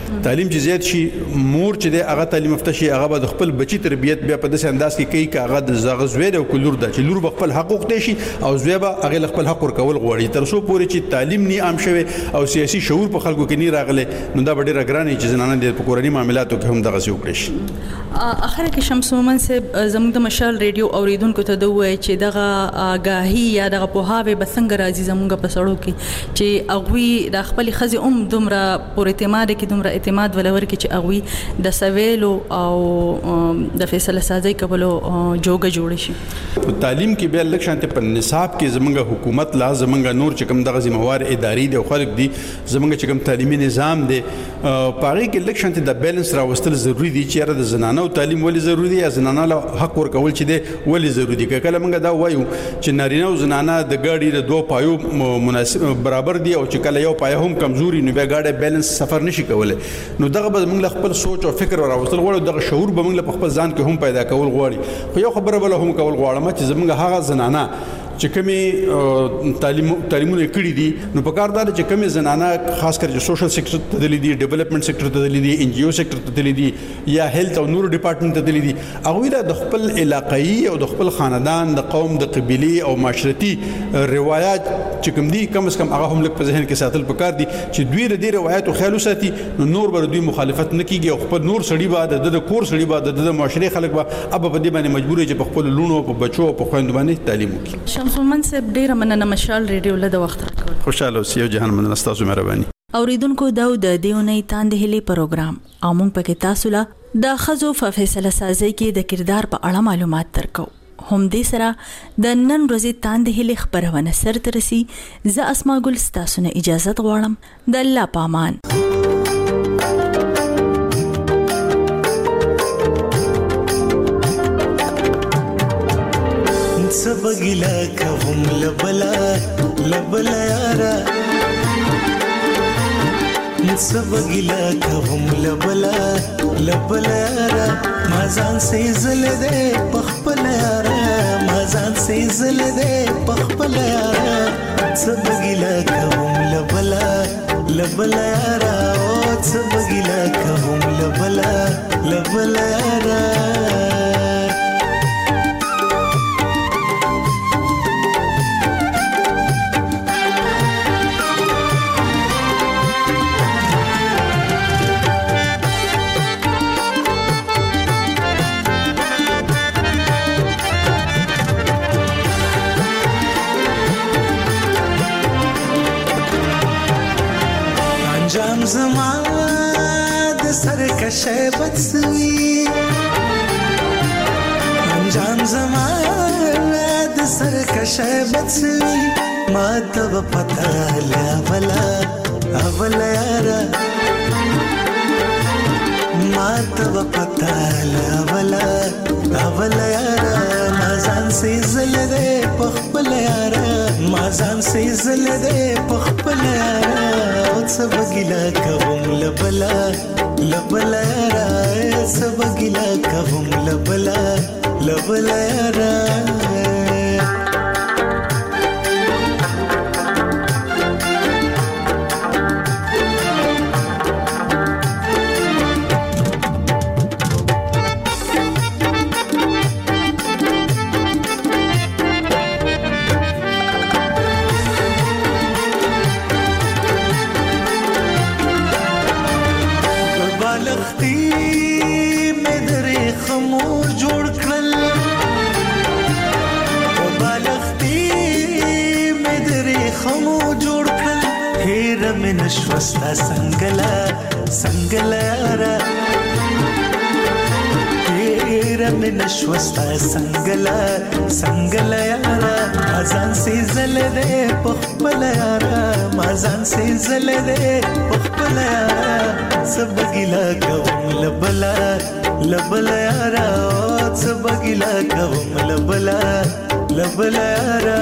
Speaker 5: تعلیم چې زیات شي مور چې د هغه تعلیم یافته شي هغه به خپل بچی تربیت بیا په داسې انداز کې کوي چې هغه د زغزوی او کلور د چې لور خپل حق وخت شي او زوی به هغه خپل حق ورکول غواړي تر څو پورې چې تعلیم نه عام شوي او سیاسي شعور په خلکو کې نه راغله نو دا ډېر ګرانه چې زنانه د کورنۍ معاملاتو کې هم دغه څه وکړي شي.
Speaker 11: اخر کې شمس مومن صاحب زموږ د مشال ریډیو اوریدونکو ته دوی چې دغه آگاهی یا دغه پوهاوی بسنګ راځي زموږ په سړو کې چې اغوی د خپل خزي دومره پور اعتماد کې دومره اعتماد ولور کې چې اغوی د سویلو او د فیصله سازي کولو جوګه جوړ شي.
Speaker 5: تعلیم کې به لک شانته په نصاب کې زموږ حکومت لا زموږ نور چې کوم دغه ذمہوار اداري دي او خلک دي زموږ چې کوم تعلیمي نظام دی پاره کې لک شانته د بیلانس راوستل ضروری دي چې د زنانه او تعلیم ولې ضروری دي یا زنانه له حق ورکول چې دی ولې ضروری دي کله موږ دا وایو چې نارینه او زنانه د ګاډي د دوه پایو مناسب برابر دي او چې کله یو پای هم کمزوري نو بیا ګاډي بیلانس سفر نشي کولای نو دغه به موږ خپل سوچ او فکر راوستل غواړو دغه شعور به موږ په خپل ځان کې هم پیدا کول غواړي خو یو خبره بل هم کول غواړم چې زموږ هغه زنانه چې کومي تعلیمونه کړی دي نو په کار دا چې کومي زنانه خاص کر چې سوشل سېکټر ته دلی دي ډیولپمنٹ سېکټر ته دلی دي ان جی او سېکټر ته دلی دي یا هیلث او نور ډپارټمنټ ته دلی دي هغه د خپل علاقايي او د خپل خاندان د قوم د قبيلي او معاشرتي روایت چې کوم دي کم از کم هغه هم لکه په ذهن کې ساتل پکار دي چې دوی د دې روایت او خیال وساتي نو نور بر دوی مخالفت نه کیږي او خپل نور سړي بعد د کور سړي بعد د معاشري خلک به اب په دې باندې مجبور چې په خپل لونو په بچو په خويند باندې تعلیم وکړي.
Speaker 11: شمس مومن صاحب ډیره مننه مشال ریډیو له د وخت راکول
Speaker 5: خوشاله اوسئ جهان مننه تاسو مهرباني.
Speaker 11: اوریدونکو دا د دیونی تاند هلي پروګرام او موږ پکې تاسو له د خزو فیصله سازي کې د کردار په اړه معلومات درکو هم دې سره د نن ورځې تاند هلي خبرونه سر ترسي ز اسماء ګل تاسو نه اجازه غواړم د الله پامان.
Speaker 13: سبګلا کوم لبلا یارا سبګلا کوم لبلا یارا مازان سي زل دې پخپل یارا مازان سي زل دې پخپل یارا سبګلا کوم لبلا یارا او سبګلا کوم لبلا یارا زما د سر کشه بڅوي انجام زما د سر کشه بڅوي ما ته پتا لا ولا یارا ما ته پتا لا ولا یارا مازان سي زل دې پخپل یارا مازان سي زل دې پخپل یارا سبګلا کوم لبلا یارا سبګلا کوم لبلا یارا نشوستا سنگلا یارا تیرا میں نشوستا سنگلا یارا مازان سے زل دے پخپل یارا مازان سے زل دے پخپل یارا سبګلا کوم لبلا یارا سبګلا کوم لبلا یارا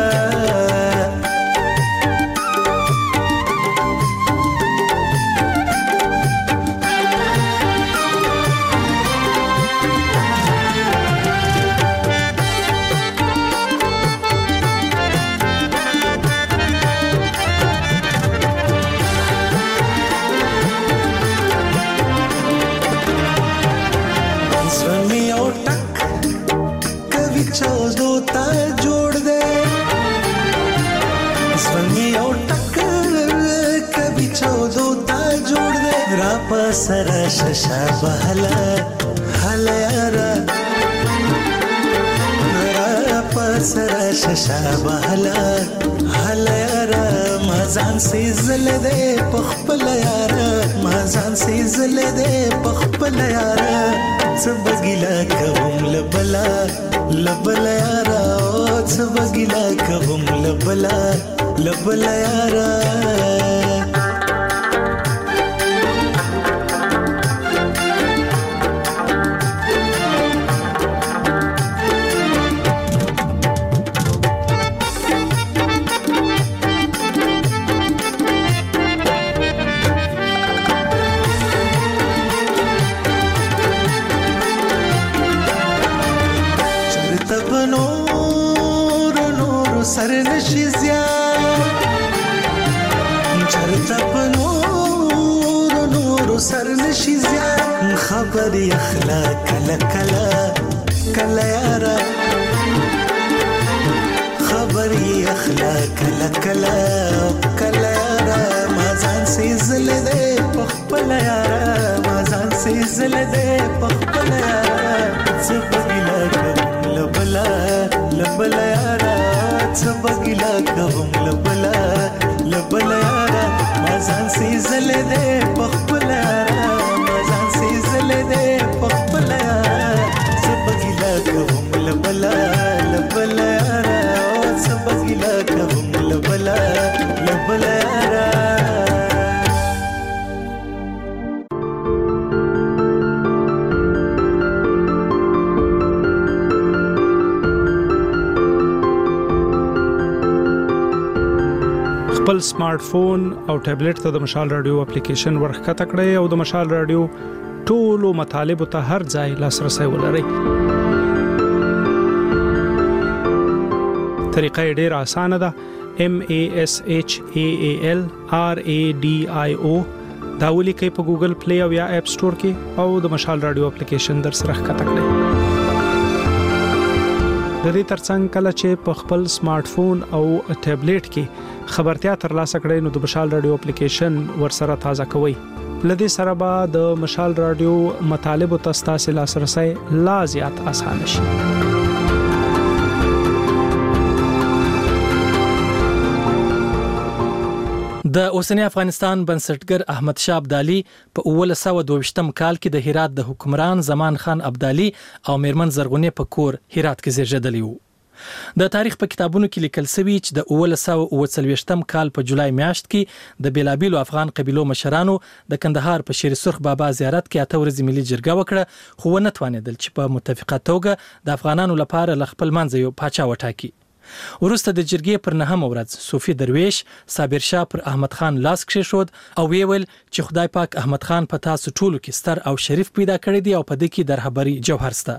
Speaker 13: پسرا ششا بهلا هلا یارا را پسرا ششا بهلا هلا یارا مازان سیزل دې پخپل یارا مازان سیزل دې پخپل یارا سبګیلا کوم لبلا لبلا یارا سبګیلا کوم لبلا لبلا یارا سر نشي زیان چرته په نور سر نشي زیان خبر اخلاق کلا کلا کلا یارا خبر اخلاق کلا کلا کلا یارا مازان سیزل دې پخپل یارا مازان سیزل دې پخپل یارا سبګلا کوم لبلا لبلا یارا سبګلا کوم لبلا لبلا یارا مازان سیزل دې پخپل یارا مازان سیزل دې پخپل یارا سبګلا کوم لبلا لبلا یارا سبګلا کوم لبلا لبلا یارا
Speaker 14: خپل سمارټ فون او ټابلیټ ته د مشال رادیو اپلیکیشن ورخکته کړئ او د مشال رادیو ټولو مطالبه ته هر ځای لاسرسي ولرئ. طریقه ډیره اسانه ده. MASHAAL RADIO دا ولیکئ په ګوګل پلی او یا اپ سٹور کې او د مشال رادیو اپلیکیشن در سره ښکته کړئ. د دې ترڅنګ کله چې په خپل سمارټ فون او ټابلیټ کې خبرتیا ترلاسه کړئ نو د مشال رادیو اپلیکیشن ورسره تازه کوئ. لدې سره به د مشال رادیو مطالبه تاسو لاسرسي لا زیات اسانه شي.
Speaker 17: د اوسنی افغانستان بنسټګر احمد شاه ابدالي په 1922م کال کې د هرات د حکمران زمان خان ابدالي او میرمن زرغونې په کور هرات کې زیږیدلی وو. د تاریخ په کتابونو کې لیکل شوی چې د 1939م کال په جولای میاشت کې د بیلابیلو افغان قبیلو مشرانو د کندهار په شیر سرخ بابا زیارت کې 8 ورځې ملي جرګه وکړه خو ونه توانېدل چې په متفقه توګه د افغانانو لپاره خپل منځ یو پاچا وټاکي. ورسته د جرګې پر 9 ورځ صوفي درویش صابر شاه پر احمد خان لاس کېښود او ویل چې خدای پاک احمد خان په تاسو ټولو کې ستر او شریف پیدا کړی دی او په دې کې د رهبری جوهر سته.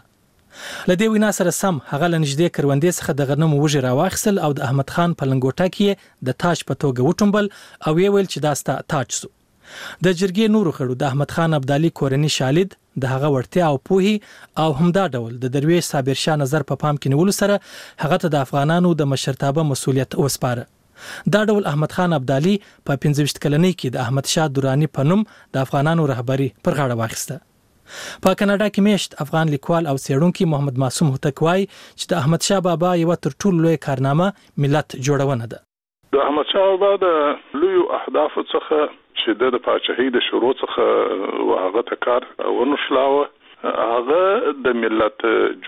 Speaker 17: لدې وینا سره سم هغه لنجدې کروندې څخه د غنمو وږي راواخسل او د احمد خان په لنګوټه کې د تاج په توګه وټومبل او ویل چې دا ستا تاج سو. د جرګې نورو خړو د احمد خان ابدالي کورنۍ شالید د هغه ورتیا او پوهي او همدا ډول د درویش صابر شاه نظر په پام کې نیول سره هغه ته د افغانانو د مشرتابه مسولیت وسپاره. دا ډول احمد خان ابدالي په 15 کلنۍ کې د احمد شاه درانی په نوم د افغانانو رهبری پر غاړه واخیسته. په کاناډا کې میشت افغان لیکوال او څېړونکي محمد معصوم هوتک وایي چې د احمد شاه بابا یو تر ټولو لوی کارنامه ملت جوړونه ده.
Speaker 18: د احمد شاه بابا د لوی اهداف څخه چې د پاچاهۍ د شروع څخه هغه ته کار ونشلاوه هغه د ملت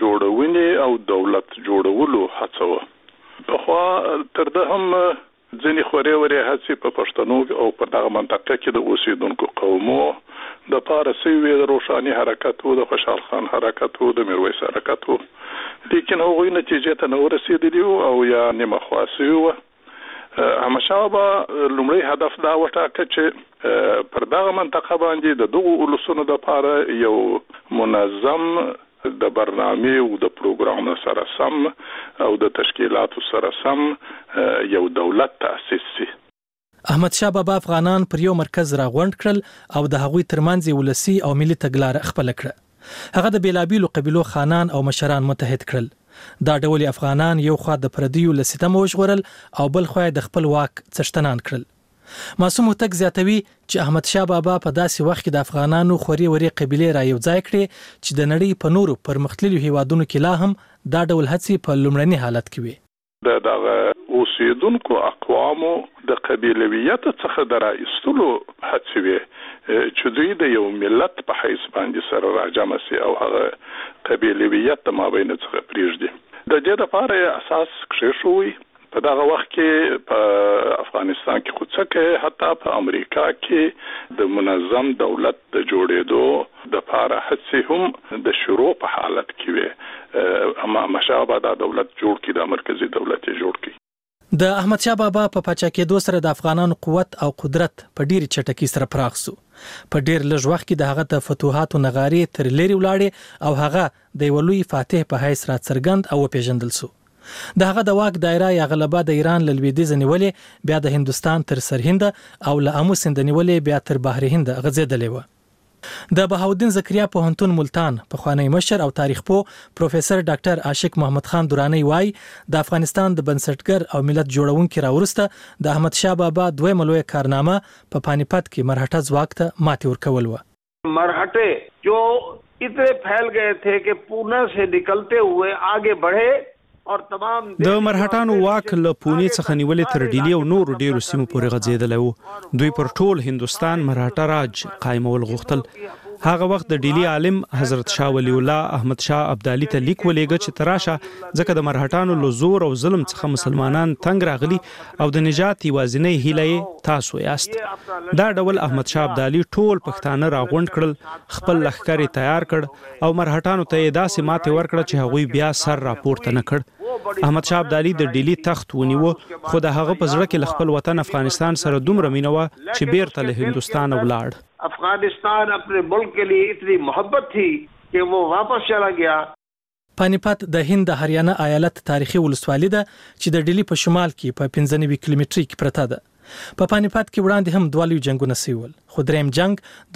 Speaker 18: جوړونې او دولت جوړولو هڅه وه. خو تر ده هم ځینې خورې ورې هڅې په پښتنو او په دغه منطقه کې د اوسیدونکو قومو د پاره سوي د روښاني حرکت او د خوشحال خان حرکت او د میرویس حرکت وو، لیکن هغوی نتیجې ته نه ورسېدلي او یا نیمه خواصي وو. احمد شاه بابا لومړی هدف دا وټاکه چې پر دغه منطقه باندې د دغو ولسونو لپاره یو منظم د برنامه او د پروګرام سره سم او د تشکیلاتو سره سم یو دولت تأسیس شي.
Speaker 17: احمد شاه بابا افغانان پر یو مرکز راغونډ کړل او د هغوی ترمنځ ولسی او ملي تګلارې خپل کړه. هغه د بیلابیلو قبیلو خانان او مشران متحد کړل. دا ډول افغانان یو خوا د پردیو لسیتم وژغورل او بل خوا د خپل واک څښتنان کړل. معصوم هوتک زیاتوي چې احمد شاه بابا په داسې وخت کې د افغانانو خوري وري قبيله را یو ځای کړي چې د نړۍ په نورو پرمختللو هیوادونو کې لا هم دا ډول هڅې په لومړني حالت کې وي.
Speaker 18: د اوسیدونکو اقوامو د قبیلویت څخه د راایستلو هڅې وي چې دوی د یو ملت په حیث باندې سره راجمع سي او هغه قبیلویت د مابین څخه پریږدي. د دې لپاره اساس کېښوي. په دغه وخت کې په افغانستان کې خو څکه حتی په امریکا کې د منظم دولت د جوړېدو د لپاره هڅې هم د شروع په حالت کې وي. اما مشابه دا دولت جوړ کړي، د مرکزی دولت جوړ کړي.
Speaker 17: د احمد شاه بابا په پاچا کېدو سره د افغانانو قوت او قدرت په ډېری چټکۍ سره پراخ شو. په ډېر لږ وخت کې د هغه د فتوحاتو نغارې تر لري ولاړې او هغه د یو لوی فاتح په حیث را څرګند او پیژندل شو. د هغه د واک دایره یا غلبه د ایران له لویدیځ نیولې بیا د هندستان تر سرهند او له امو سیند نیولې بیا تر بحر هند غځېدلې و. د بهاودین زکریا پوهنتون ملتان په خوانی مشر او تاریخ پوه پروفیسور ډاکټر عاشق محمد خان دورانی وای د افغانستان د بنسټګر او ملت جوړونکو راورسته د احمد شاه بابا دویمه لوی کارنامه په پانیپت کې مرهټه ځواک ته ماتې ورکول و.
Speaker 19: مرهټه جو اتنے پھیل گئے تھے کہ پونا سے نکلتے ہوئے آگے بڑھے.
Speaker 14: د مرهټانو واک له پونې څخه نیولې تر ډیلی او نور ډیرو سیمو پورې غځېدل وو. دوی پر ټول هندستان مرهټه راج قائمول غوښتل. هغه وخت د ډیلی عالم حضرت شاه ولی الله احمد شاه ابدالي ته لیک ولېږه چې تراشه ځکه د مرهټانو له زور او ظلم څخه مسلمانان تنگ راغلي او د نجات یوازینۍ هیله تاسو یاست. دا ډول احمد شاه ابدالي ټول پښتانه راغونډ کړل، خپل لښکر تیار کړ او مرهټانو ته داسې ماته ورکړه چې هغوی بیا سر راپورته نه کړ. احمد شاه ابدالي د ډیلی تخت ونیو، خو د هغه په زړه کې خپل وطن افغانستان سره دومره مینه و چې بیرته له هندستان ولاړ.
Speaker 19: افغانستان اپنے ملک کے لیے اتنی محبت تھی کہ وہ واپس چلا گیا.
Speaker 17: پانیپت د هند هریانه ایالت تاریخي ولسوالۍ ده چې د ډیلی په شمال کې په 95 کیلومتري کې پرته ده. په پانیپت کې وړاندې هم دوه لوی جنگونه سوي. خو دریم جنگ د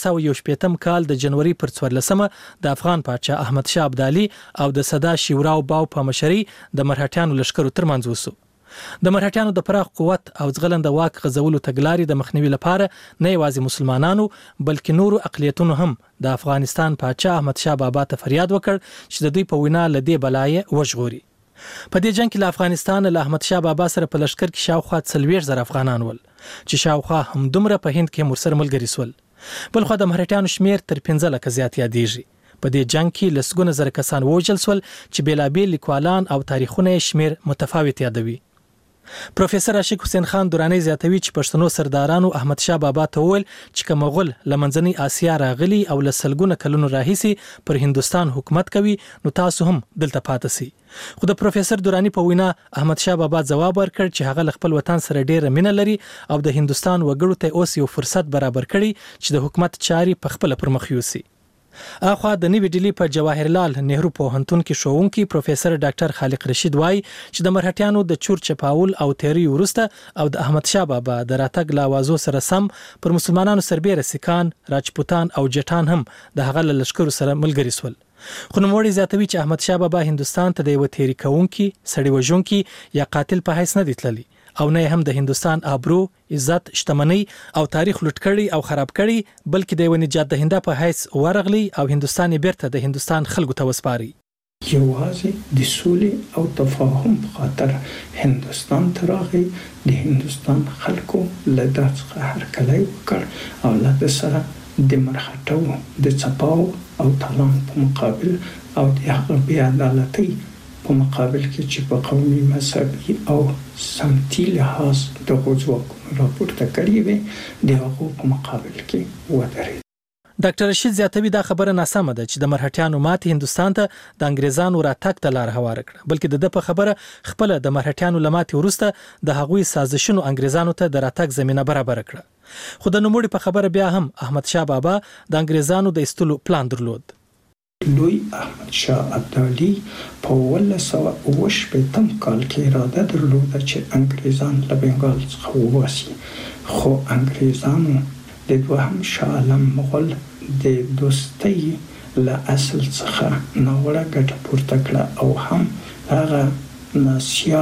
Speaker 17: 1918 کال د جنوري پر 14مه د افغان پاچا احمد شاه ابدالي او د سدا شیوراو باو په مشرۍ د مرهټیانو لشکرو ترمنځ وسو. د مرهټیانو د پراخ قوت او ځغلند واک غزولو تګلارې د مخنیوي لپاره نه یوازې مسلمانانو بلکې نورو اقلیتونو هم د افغانستان پاچا احمد شاه بابا ته فریاد وکړ چې د دوی په وینا له دې بلایې وژغوري. په دې جنگ کې له افغانستان له احمد شاه بابا سره په لشکر کې شاوخوا 40,000 افغانان ول چې شاوخوا هم دومره په هند کې مرسر ملګری سول. بل خو د مرهټیانو شمیر تر 15 لک زیات یادېږي. په دې جنگ کې لسګونه زره کسان وژل سول چې بیلابیل لیکوالان او تاریخونه شمیر متفاوت یادوي. پروفیسور عاشق حسین خان دورانی زیاتوي چې پښتنو سردارانو احمد شاه بابا ته وویل چې کوم مغول لمنځنۍ آسیا راغلي او لسلګونه کلونو راهیسي پر هندستان حکومت کوي نو تاسو هم دلته پاتې سئ. خو د پروفیسور دورانی په وینا احمد شاه بابا ځواب ورکړ چې هغه خپل وطن سره ډیره مینه لري او د هندستان وګړو ته اوس یو فرصت برابر کړي چې د حکومت چاري په خپل پرمخ یوسي. اخوا د نوې ډیلی په جواهرلال نهرو پوهنتون کې شوونکی پروفیسور ډاکټر خالق رشید وای چې د مرهټیانو د چور چپاول او تیری ورسته او د احمد شاه بابا د راتګ لاوازو سره سم پر مسلمانانو سربېره سکان، راجپوتان او جټان هم د هغه لشکرو سره ملګری سول. خو نوموړي زیاتوي چې احمد شاه بابا هندستان ته د یو تیری کوونکی، سړی وژونکی یا قاتل په حیث نه دی تللی او نه هم د هندستان آبرو، عزت، شتمنۍ او تاریخ لوټ کړي او خراب کړي بلکې د یو نجات دهنده په حیث ورغلی او هندستان بیرته د هندستان خلکو ته وسپاري.
Speaker 20: یوازې د سولې او تفاهم په خاطر هندستان ته راغی. د هندستان خلکو له دا څخه هرکلی وکړ او له ده سره د مرهټو د څپاو او تالان په مقابل او د هغه بې عدالتۍ په مقابل کې چې په قومي، مذهبي او سمتي لحاظ دغه ځواکونه راپورته کړي وي د هغو په مقابل کې ودرېد.
Speaker 17: ډاکټر رشید زیاتوي دا خبره ناسمه ده چې د مرهټیانو ماتې هندستان ته د انګریزانو راتګ ته لار هواره کړه بلکې د په خبره خپل د مرهټیانو لماتې وروسته د هغوی سازشونو انګریزانو ته د راتګ زمينه برابر کړه. خو د نوموړي په خبره بیا هم احمد شاه بابا د انګریزانو د ایستلو پلان درلود.
Speaker 20: لوی احمد شاه ابدالي په 1918 کال کې اراده درلوده چې انګریزان له بنګال څخه وباسي، خو انګریزانو د دوهم شاه عالم مغول د دوستۍ له اصل څخه ناوړه ګټه پورته کړه او هم هغه ناسیاله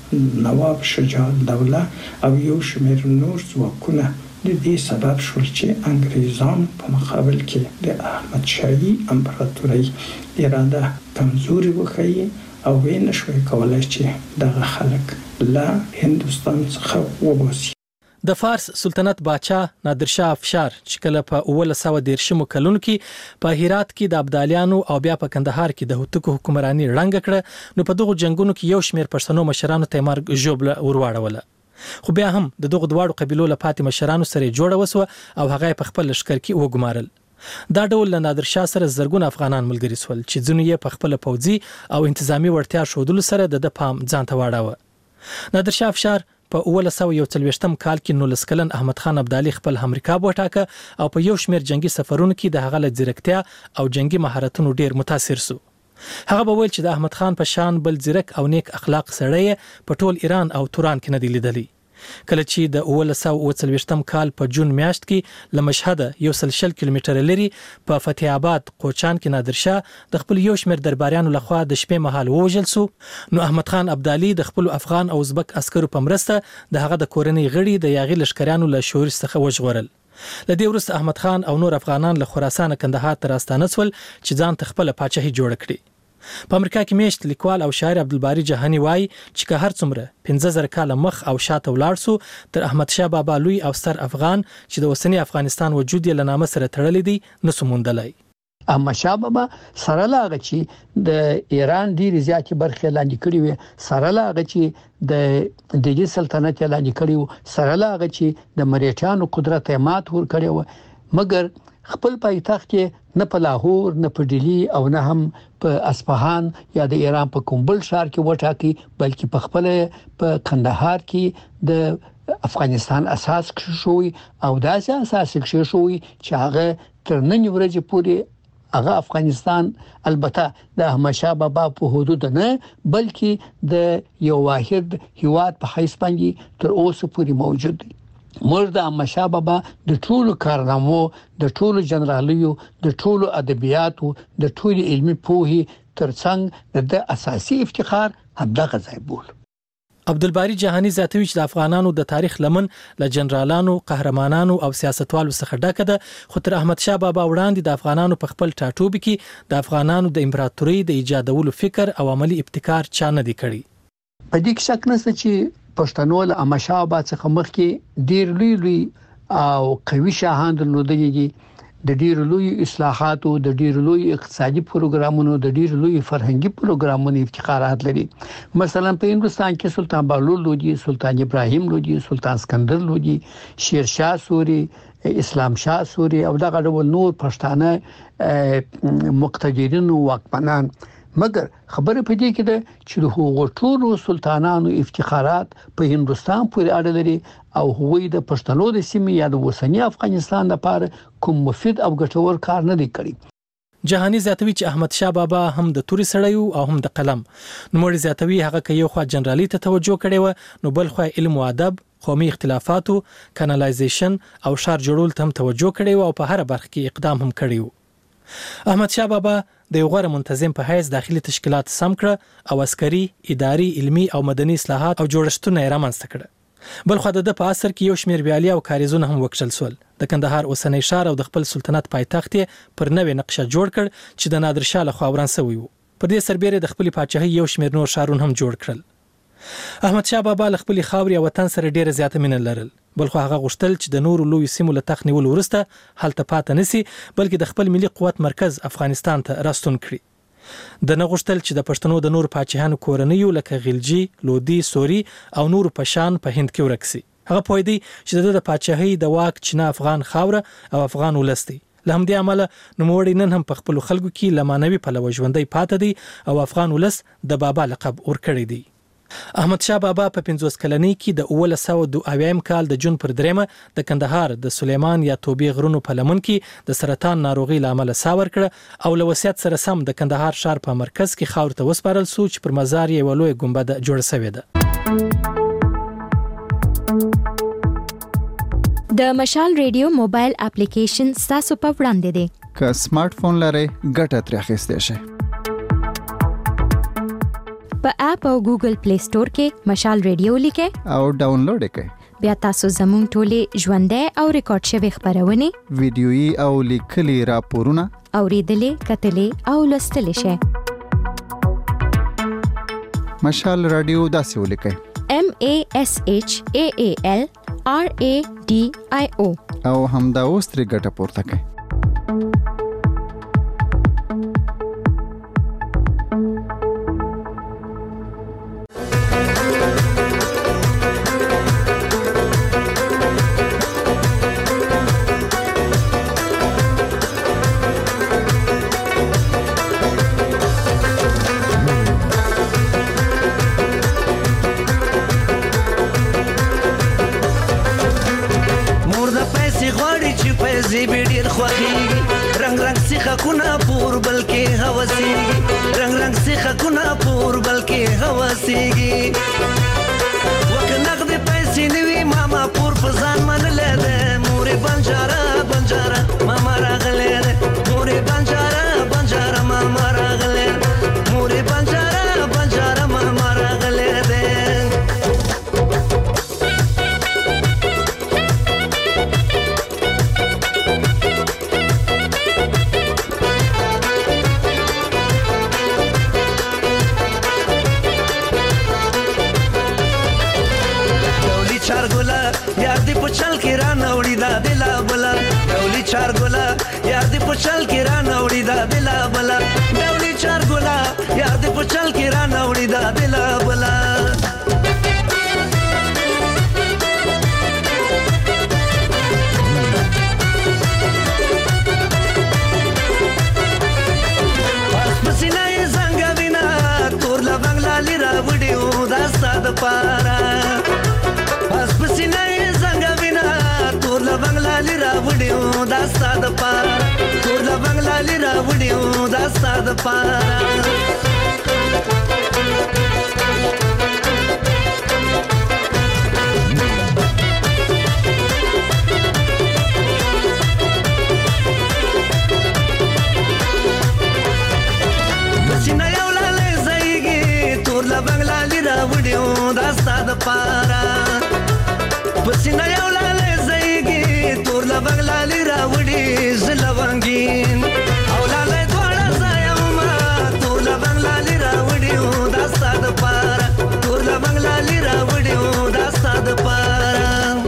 Speaker 20: نواب شجاع الدوله او یو شمېر نور ځواکونه د دې سبب شول چې انګریزان په مقابل کې د احمد شاهي امپراتورۍ اراده کمزوري وکړي او وینه شوي کولای چې دغه خلک له هندوستان څخه وباسي.
Speaker 17: د فارس سلطنت باچا نادر شاه افشار چې کله په 1913 کلونو کې په هرات کې د ابدالیانو او بیا په کندهار کې د هوتکو حکمراني ړنګ کړه، نو په دغه جنگونو کې یو شمېر پښتنو مشرانو ته مرګ ژوبله ورواړوله. خو بیا هم د دغه دواړو قبیلو له پاتې مشرانو سره جوړه وسوه او هغه په خپل لشکر کې وګمارل. دا ډول له نادر شاه سره زرګون افغانان ملګري سول چې ځینې یې په خپل پوځي او انتظامی وړتیا ښودلو سره د پام ځان ته واړاوه. نادر شاه افشار په 1941 کال کې 19 کلن احمد خان ابدالي خپل همریکاب وټاکه او په یو شمېر جنگي سفرونو کې د هغه له ځیرکتیا او جنگي مهارتونو ډیر متاثر سو. هغه به ویل چې د احمد خان په شان بل ځیرک او نیک اخلاق سړی په ټول ایران او توران کې نه دی لیدلی. کله چې د 1940 کال په جون میاشت کې له مشهد 100 کیلومتر لري په فتح آباد قوچان کې نادر شاه د خپل یو شمېر درباریانو لخوا د شپې مهال ووژل سو، نو احمد خان ابدالي د خپل افغان او ازبک عسکرو په مرسته د هغه د کورنۍ غړي د یاغي لشکریانو له شورش څخه وژغورل. لدې وروسته احمد خان او نور افغانان له خراسان کندهار ته راستانه سول چې ځان ته خپل پاچاهي جوړ کړي. په امریکا کې میشت لیکوال او شاعر عبدالباری جهانی وایي چې که هر څومره 15000 کاله مخ او شاته ولاړ سو تر احمد شاه بابا لوی او ستر افغان چې د اوسنی افغانستان وجود یې له نامه سره تړلی دی نسو موندلای.
Speaker 21: احمد شاه بابا سره لاغه چې د ایران ډیری زیاتې برخې لاندې کړې وي، سره لاغه چې د دغه سلطنت لاندې کړی وو، سره لاغه چې د مریټانو قدرت مات ور کړی وو، مګر خپل پایتخت کې نه په لاهور نه په ډیلی او نه هم په اصفهان یا د ایران په کوم بل ښار کې وټاکي، بلکې په خپل په کندهار کې د افغانستان اساس شوی او داسې اساس شوی چې هغه تر نن ورځې پورې هغه افغانستان البته د احمد شاه بابا په حدود نه بلکې د یو واحد هیواد په حیث باندې تر اوسه پورې موجود دی. موږ د احمد شاه بابا د ټولو کارنامو، د ټولو جنرالیو، د ټولو ادبیاتو، د ټولو علمي پوهې ترڅنګ د اساسي افتخار همدغه ځای بول.
Speaker 17: عبدالباری جهانی زیاتوي چې د افغانانو د تاریخ لمن له جنرالانو، قهرمانانو او سیاستوالو څخه ډکه ده، خو تر احمد شاه بابا وړاندې د افغانانو په خپل ټاټوبي کې د افغانانو د امپراتورۍ د ایجادولو فکر او عملی ابتکار چا نه دی کړی.
Speaker 21: په دې کې شک نشته چې پښتنو له احمد شاه بابا څخه مخکې ډیر لوی او قوي شاهان درلودلي دي، د ډیر لوی اصلاحاتو، د ډیر لوی اقتصادي پروګرامونو، د ډیر لوی فرهنګي پروګرامونو افتخارات لري. مثلا په هندستان کې سلطان بهلول لودي، سلطان ابراهیم لودي، سلطان اسکندر لودي، شیر شاه سوري، اسلام شاه سوري او دغه ډول نور پښتانه مقتدرین او واکمنان. مګر خبره پدې کې ده چې د هغو ټولو سلطانانو افتخارات په هندستان پورې اړه لري او هغوی د پښتنو د سیمې یا د اوسنی افغانستان لپاره کوم مفید او ګټور کار نه دی کړی.
Speaker 17: جهانی زیاتوي چې احمد شاه بابا هم د توري سړی او هم د قلم. نوموړي زیاتوي هغه کې یو خوا جنرالي ته توجه کړي و، نو بل خوا علم او ادب، قومي اختلافاتو، کانالایزیشن او شار جوړول ته هم توجه کړي و او په هر برخه کې اقدام هم کړی و. احمد شاه بابا د یو غوره منتظم په حیث داخلي تشکیلات سم کړ او عسکري، اداري، علمي او مدني اصلاحات او جوړښتونه یې رامنځته کړل. بل خو د په عصر کې یو شمېر بیالي او کاریزونه هم وکړل سول. د کندهار اوسنی ښار او د خپل سلطنت پایتخت پر نوې نقشه جوړ کړ چې د نادر شاه لخوا وران شوی و. په دې سربېره د خپل پاچاهۍ یو شمېر نور ښارونه هم جوړ کړل. احمد شاه بابا له خپل خاورې او وطن سره ډیره زیاته مینه لرل، بل خو هغه غوښتل چې د نورو لوی سیمو له تخت نیول وروسته هلته پاتې نسی، بلکې د خپل ملي قوت مرکز افغانستان ته راستون کړي. د نه غوښتل چې د پښتنو د نور پاچاهانو کورنیو لکه غلجي، لودي، سوري او نور پشان په هند کې ورکسي. هغه پوه دی چې د پاچاهۍ د واک چینه افغان خاوره او افغان ولس دی. له همدې امله نوموړي نن هم په خپل خلکو کې لمانوي پلوه ژوندۍ پاتې دی او افغان ولس د بابا لقب ورکړی دی. احمد شاه بابا په 50 کلنۍ کې د 1902 کال د جون پر 3 د کندهار د سلیمان یا توبې غرونو په لمن کې د سرطان ناروغي لامل ساور کړ او له وصیت سره سم د کندهار ښار په مرکز کې خاور ته وسپارل سو چې پر مزار یې ولوي ګمبد جوړ شوی ده.
Speaker 2: د مشال ریډیو موبایل اپلیکیشن تاسو په وړاندې دی.
Speaker 3: که سمارټ فون لرئ ګټه ترې اخیستئ شئ.
Speaker 2: په اپ او ګوګل پلی سٹور کې مشال ریډیو لیکه
Speaker 3: او ډاونلوډ کړئ.
Speaker 2: بیا تاسو زموږ ټولې ژوندۍ او ریکارډ شوی خبرونه
Speaker 3: ویډیويي او لیکلي راپورونه
Speaker 2: اوریدلې کتلې او لوستلې شئ.
Speaker 3: مشال رادیو داسې ولیکئ:
Speaker 2: MASHAALRADIO
Speaker 3: او همدا اوس ترې ګټه پورته کړئ.
Speaker 1: خکونه پور بلکې هوسيږي رنگ رنگ سي خکونه پور بلکې هوسيږي وک نقد پیسې نیوي ماما پور فزان منلې ده مورې بنجارا بنجارا ماما راغلې ده مورې بنجارا بنجارا ماما راغلې مورې بنجارا بنجارا ماما راغلې ده. چل کې را نوړی دا دلا بلا ډولي چار ګلا یار دې په چل کې را نوړی دا دلا بلا ډولي چار ګلا یار دې په چل کې را نوړی دا دلا بلا پاس پسینه څنګه وینا تور لا بنگلا لرا وډیو دا ستاد پارا پاس پسینه تور لا بنگلا لرا وډیو دا ستاد پارا تور لا بنگلا لرا وډیو دا ستاد پارا پسینه یو لاله زایږي تور لا بنگلا لرا وډیو دا ستاد پارا پسینه یو تور لا بنگلا لرا وډي زلوانګین او لاله دواړه زایما تور لا بنگلا لرا وډي دا ستاد پارا تور لا بنگلا لرا وډي دا ستاد پارا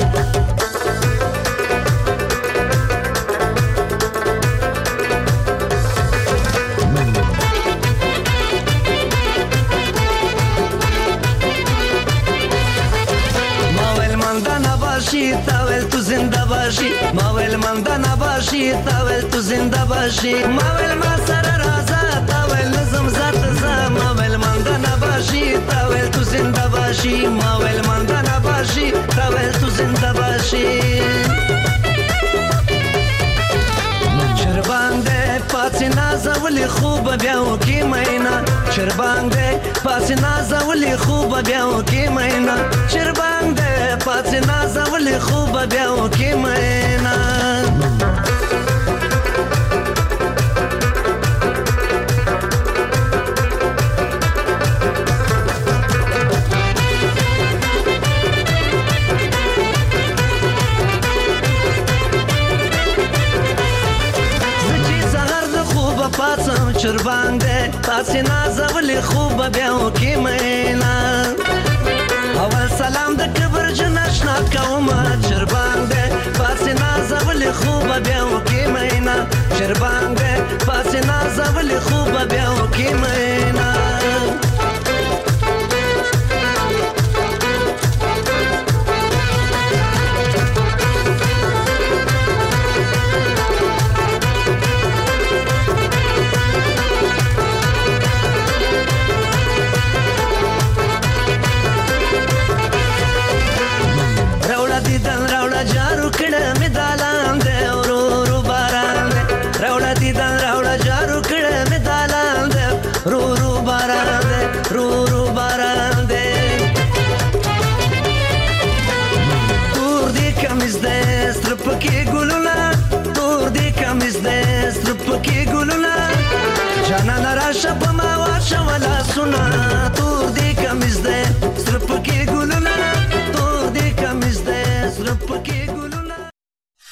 Speaker 1: تاول تو زنده باشی ماول مندانا باشی تاول تو زنده باشی ماول ما سره رازا تاول نظم ذات زا ماول مندانا باشی تاول تو زنده باشی ماول مندانا باشی تاول تو زنده باشی چربانده پاسی نازولی خوب بیاو کی مینا چربانده پاسی نازولی خوب بیاو کی مینا چربانده پاسی نازولی خوب بیاو کی مینا پاسم چربانده پاسی نازولی خوب بیاو کی مینا اول سلام د کبر جناشنا کوما چربانده پاسی نازولی خوب بیاو کی مینا چربانده پاسی نازولی خوب بیاو کی مینا جانا نراشا پما واشا ولا سنا تور کې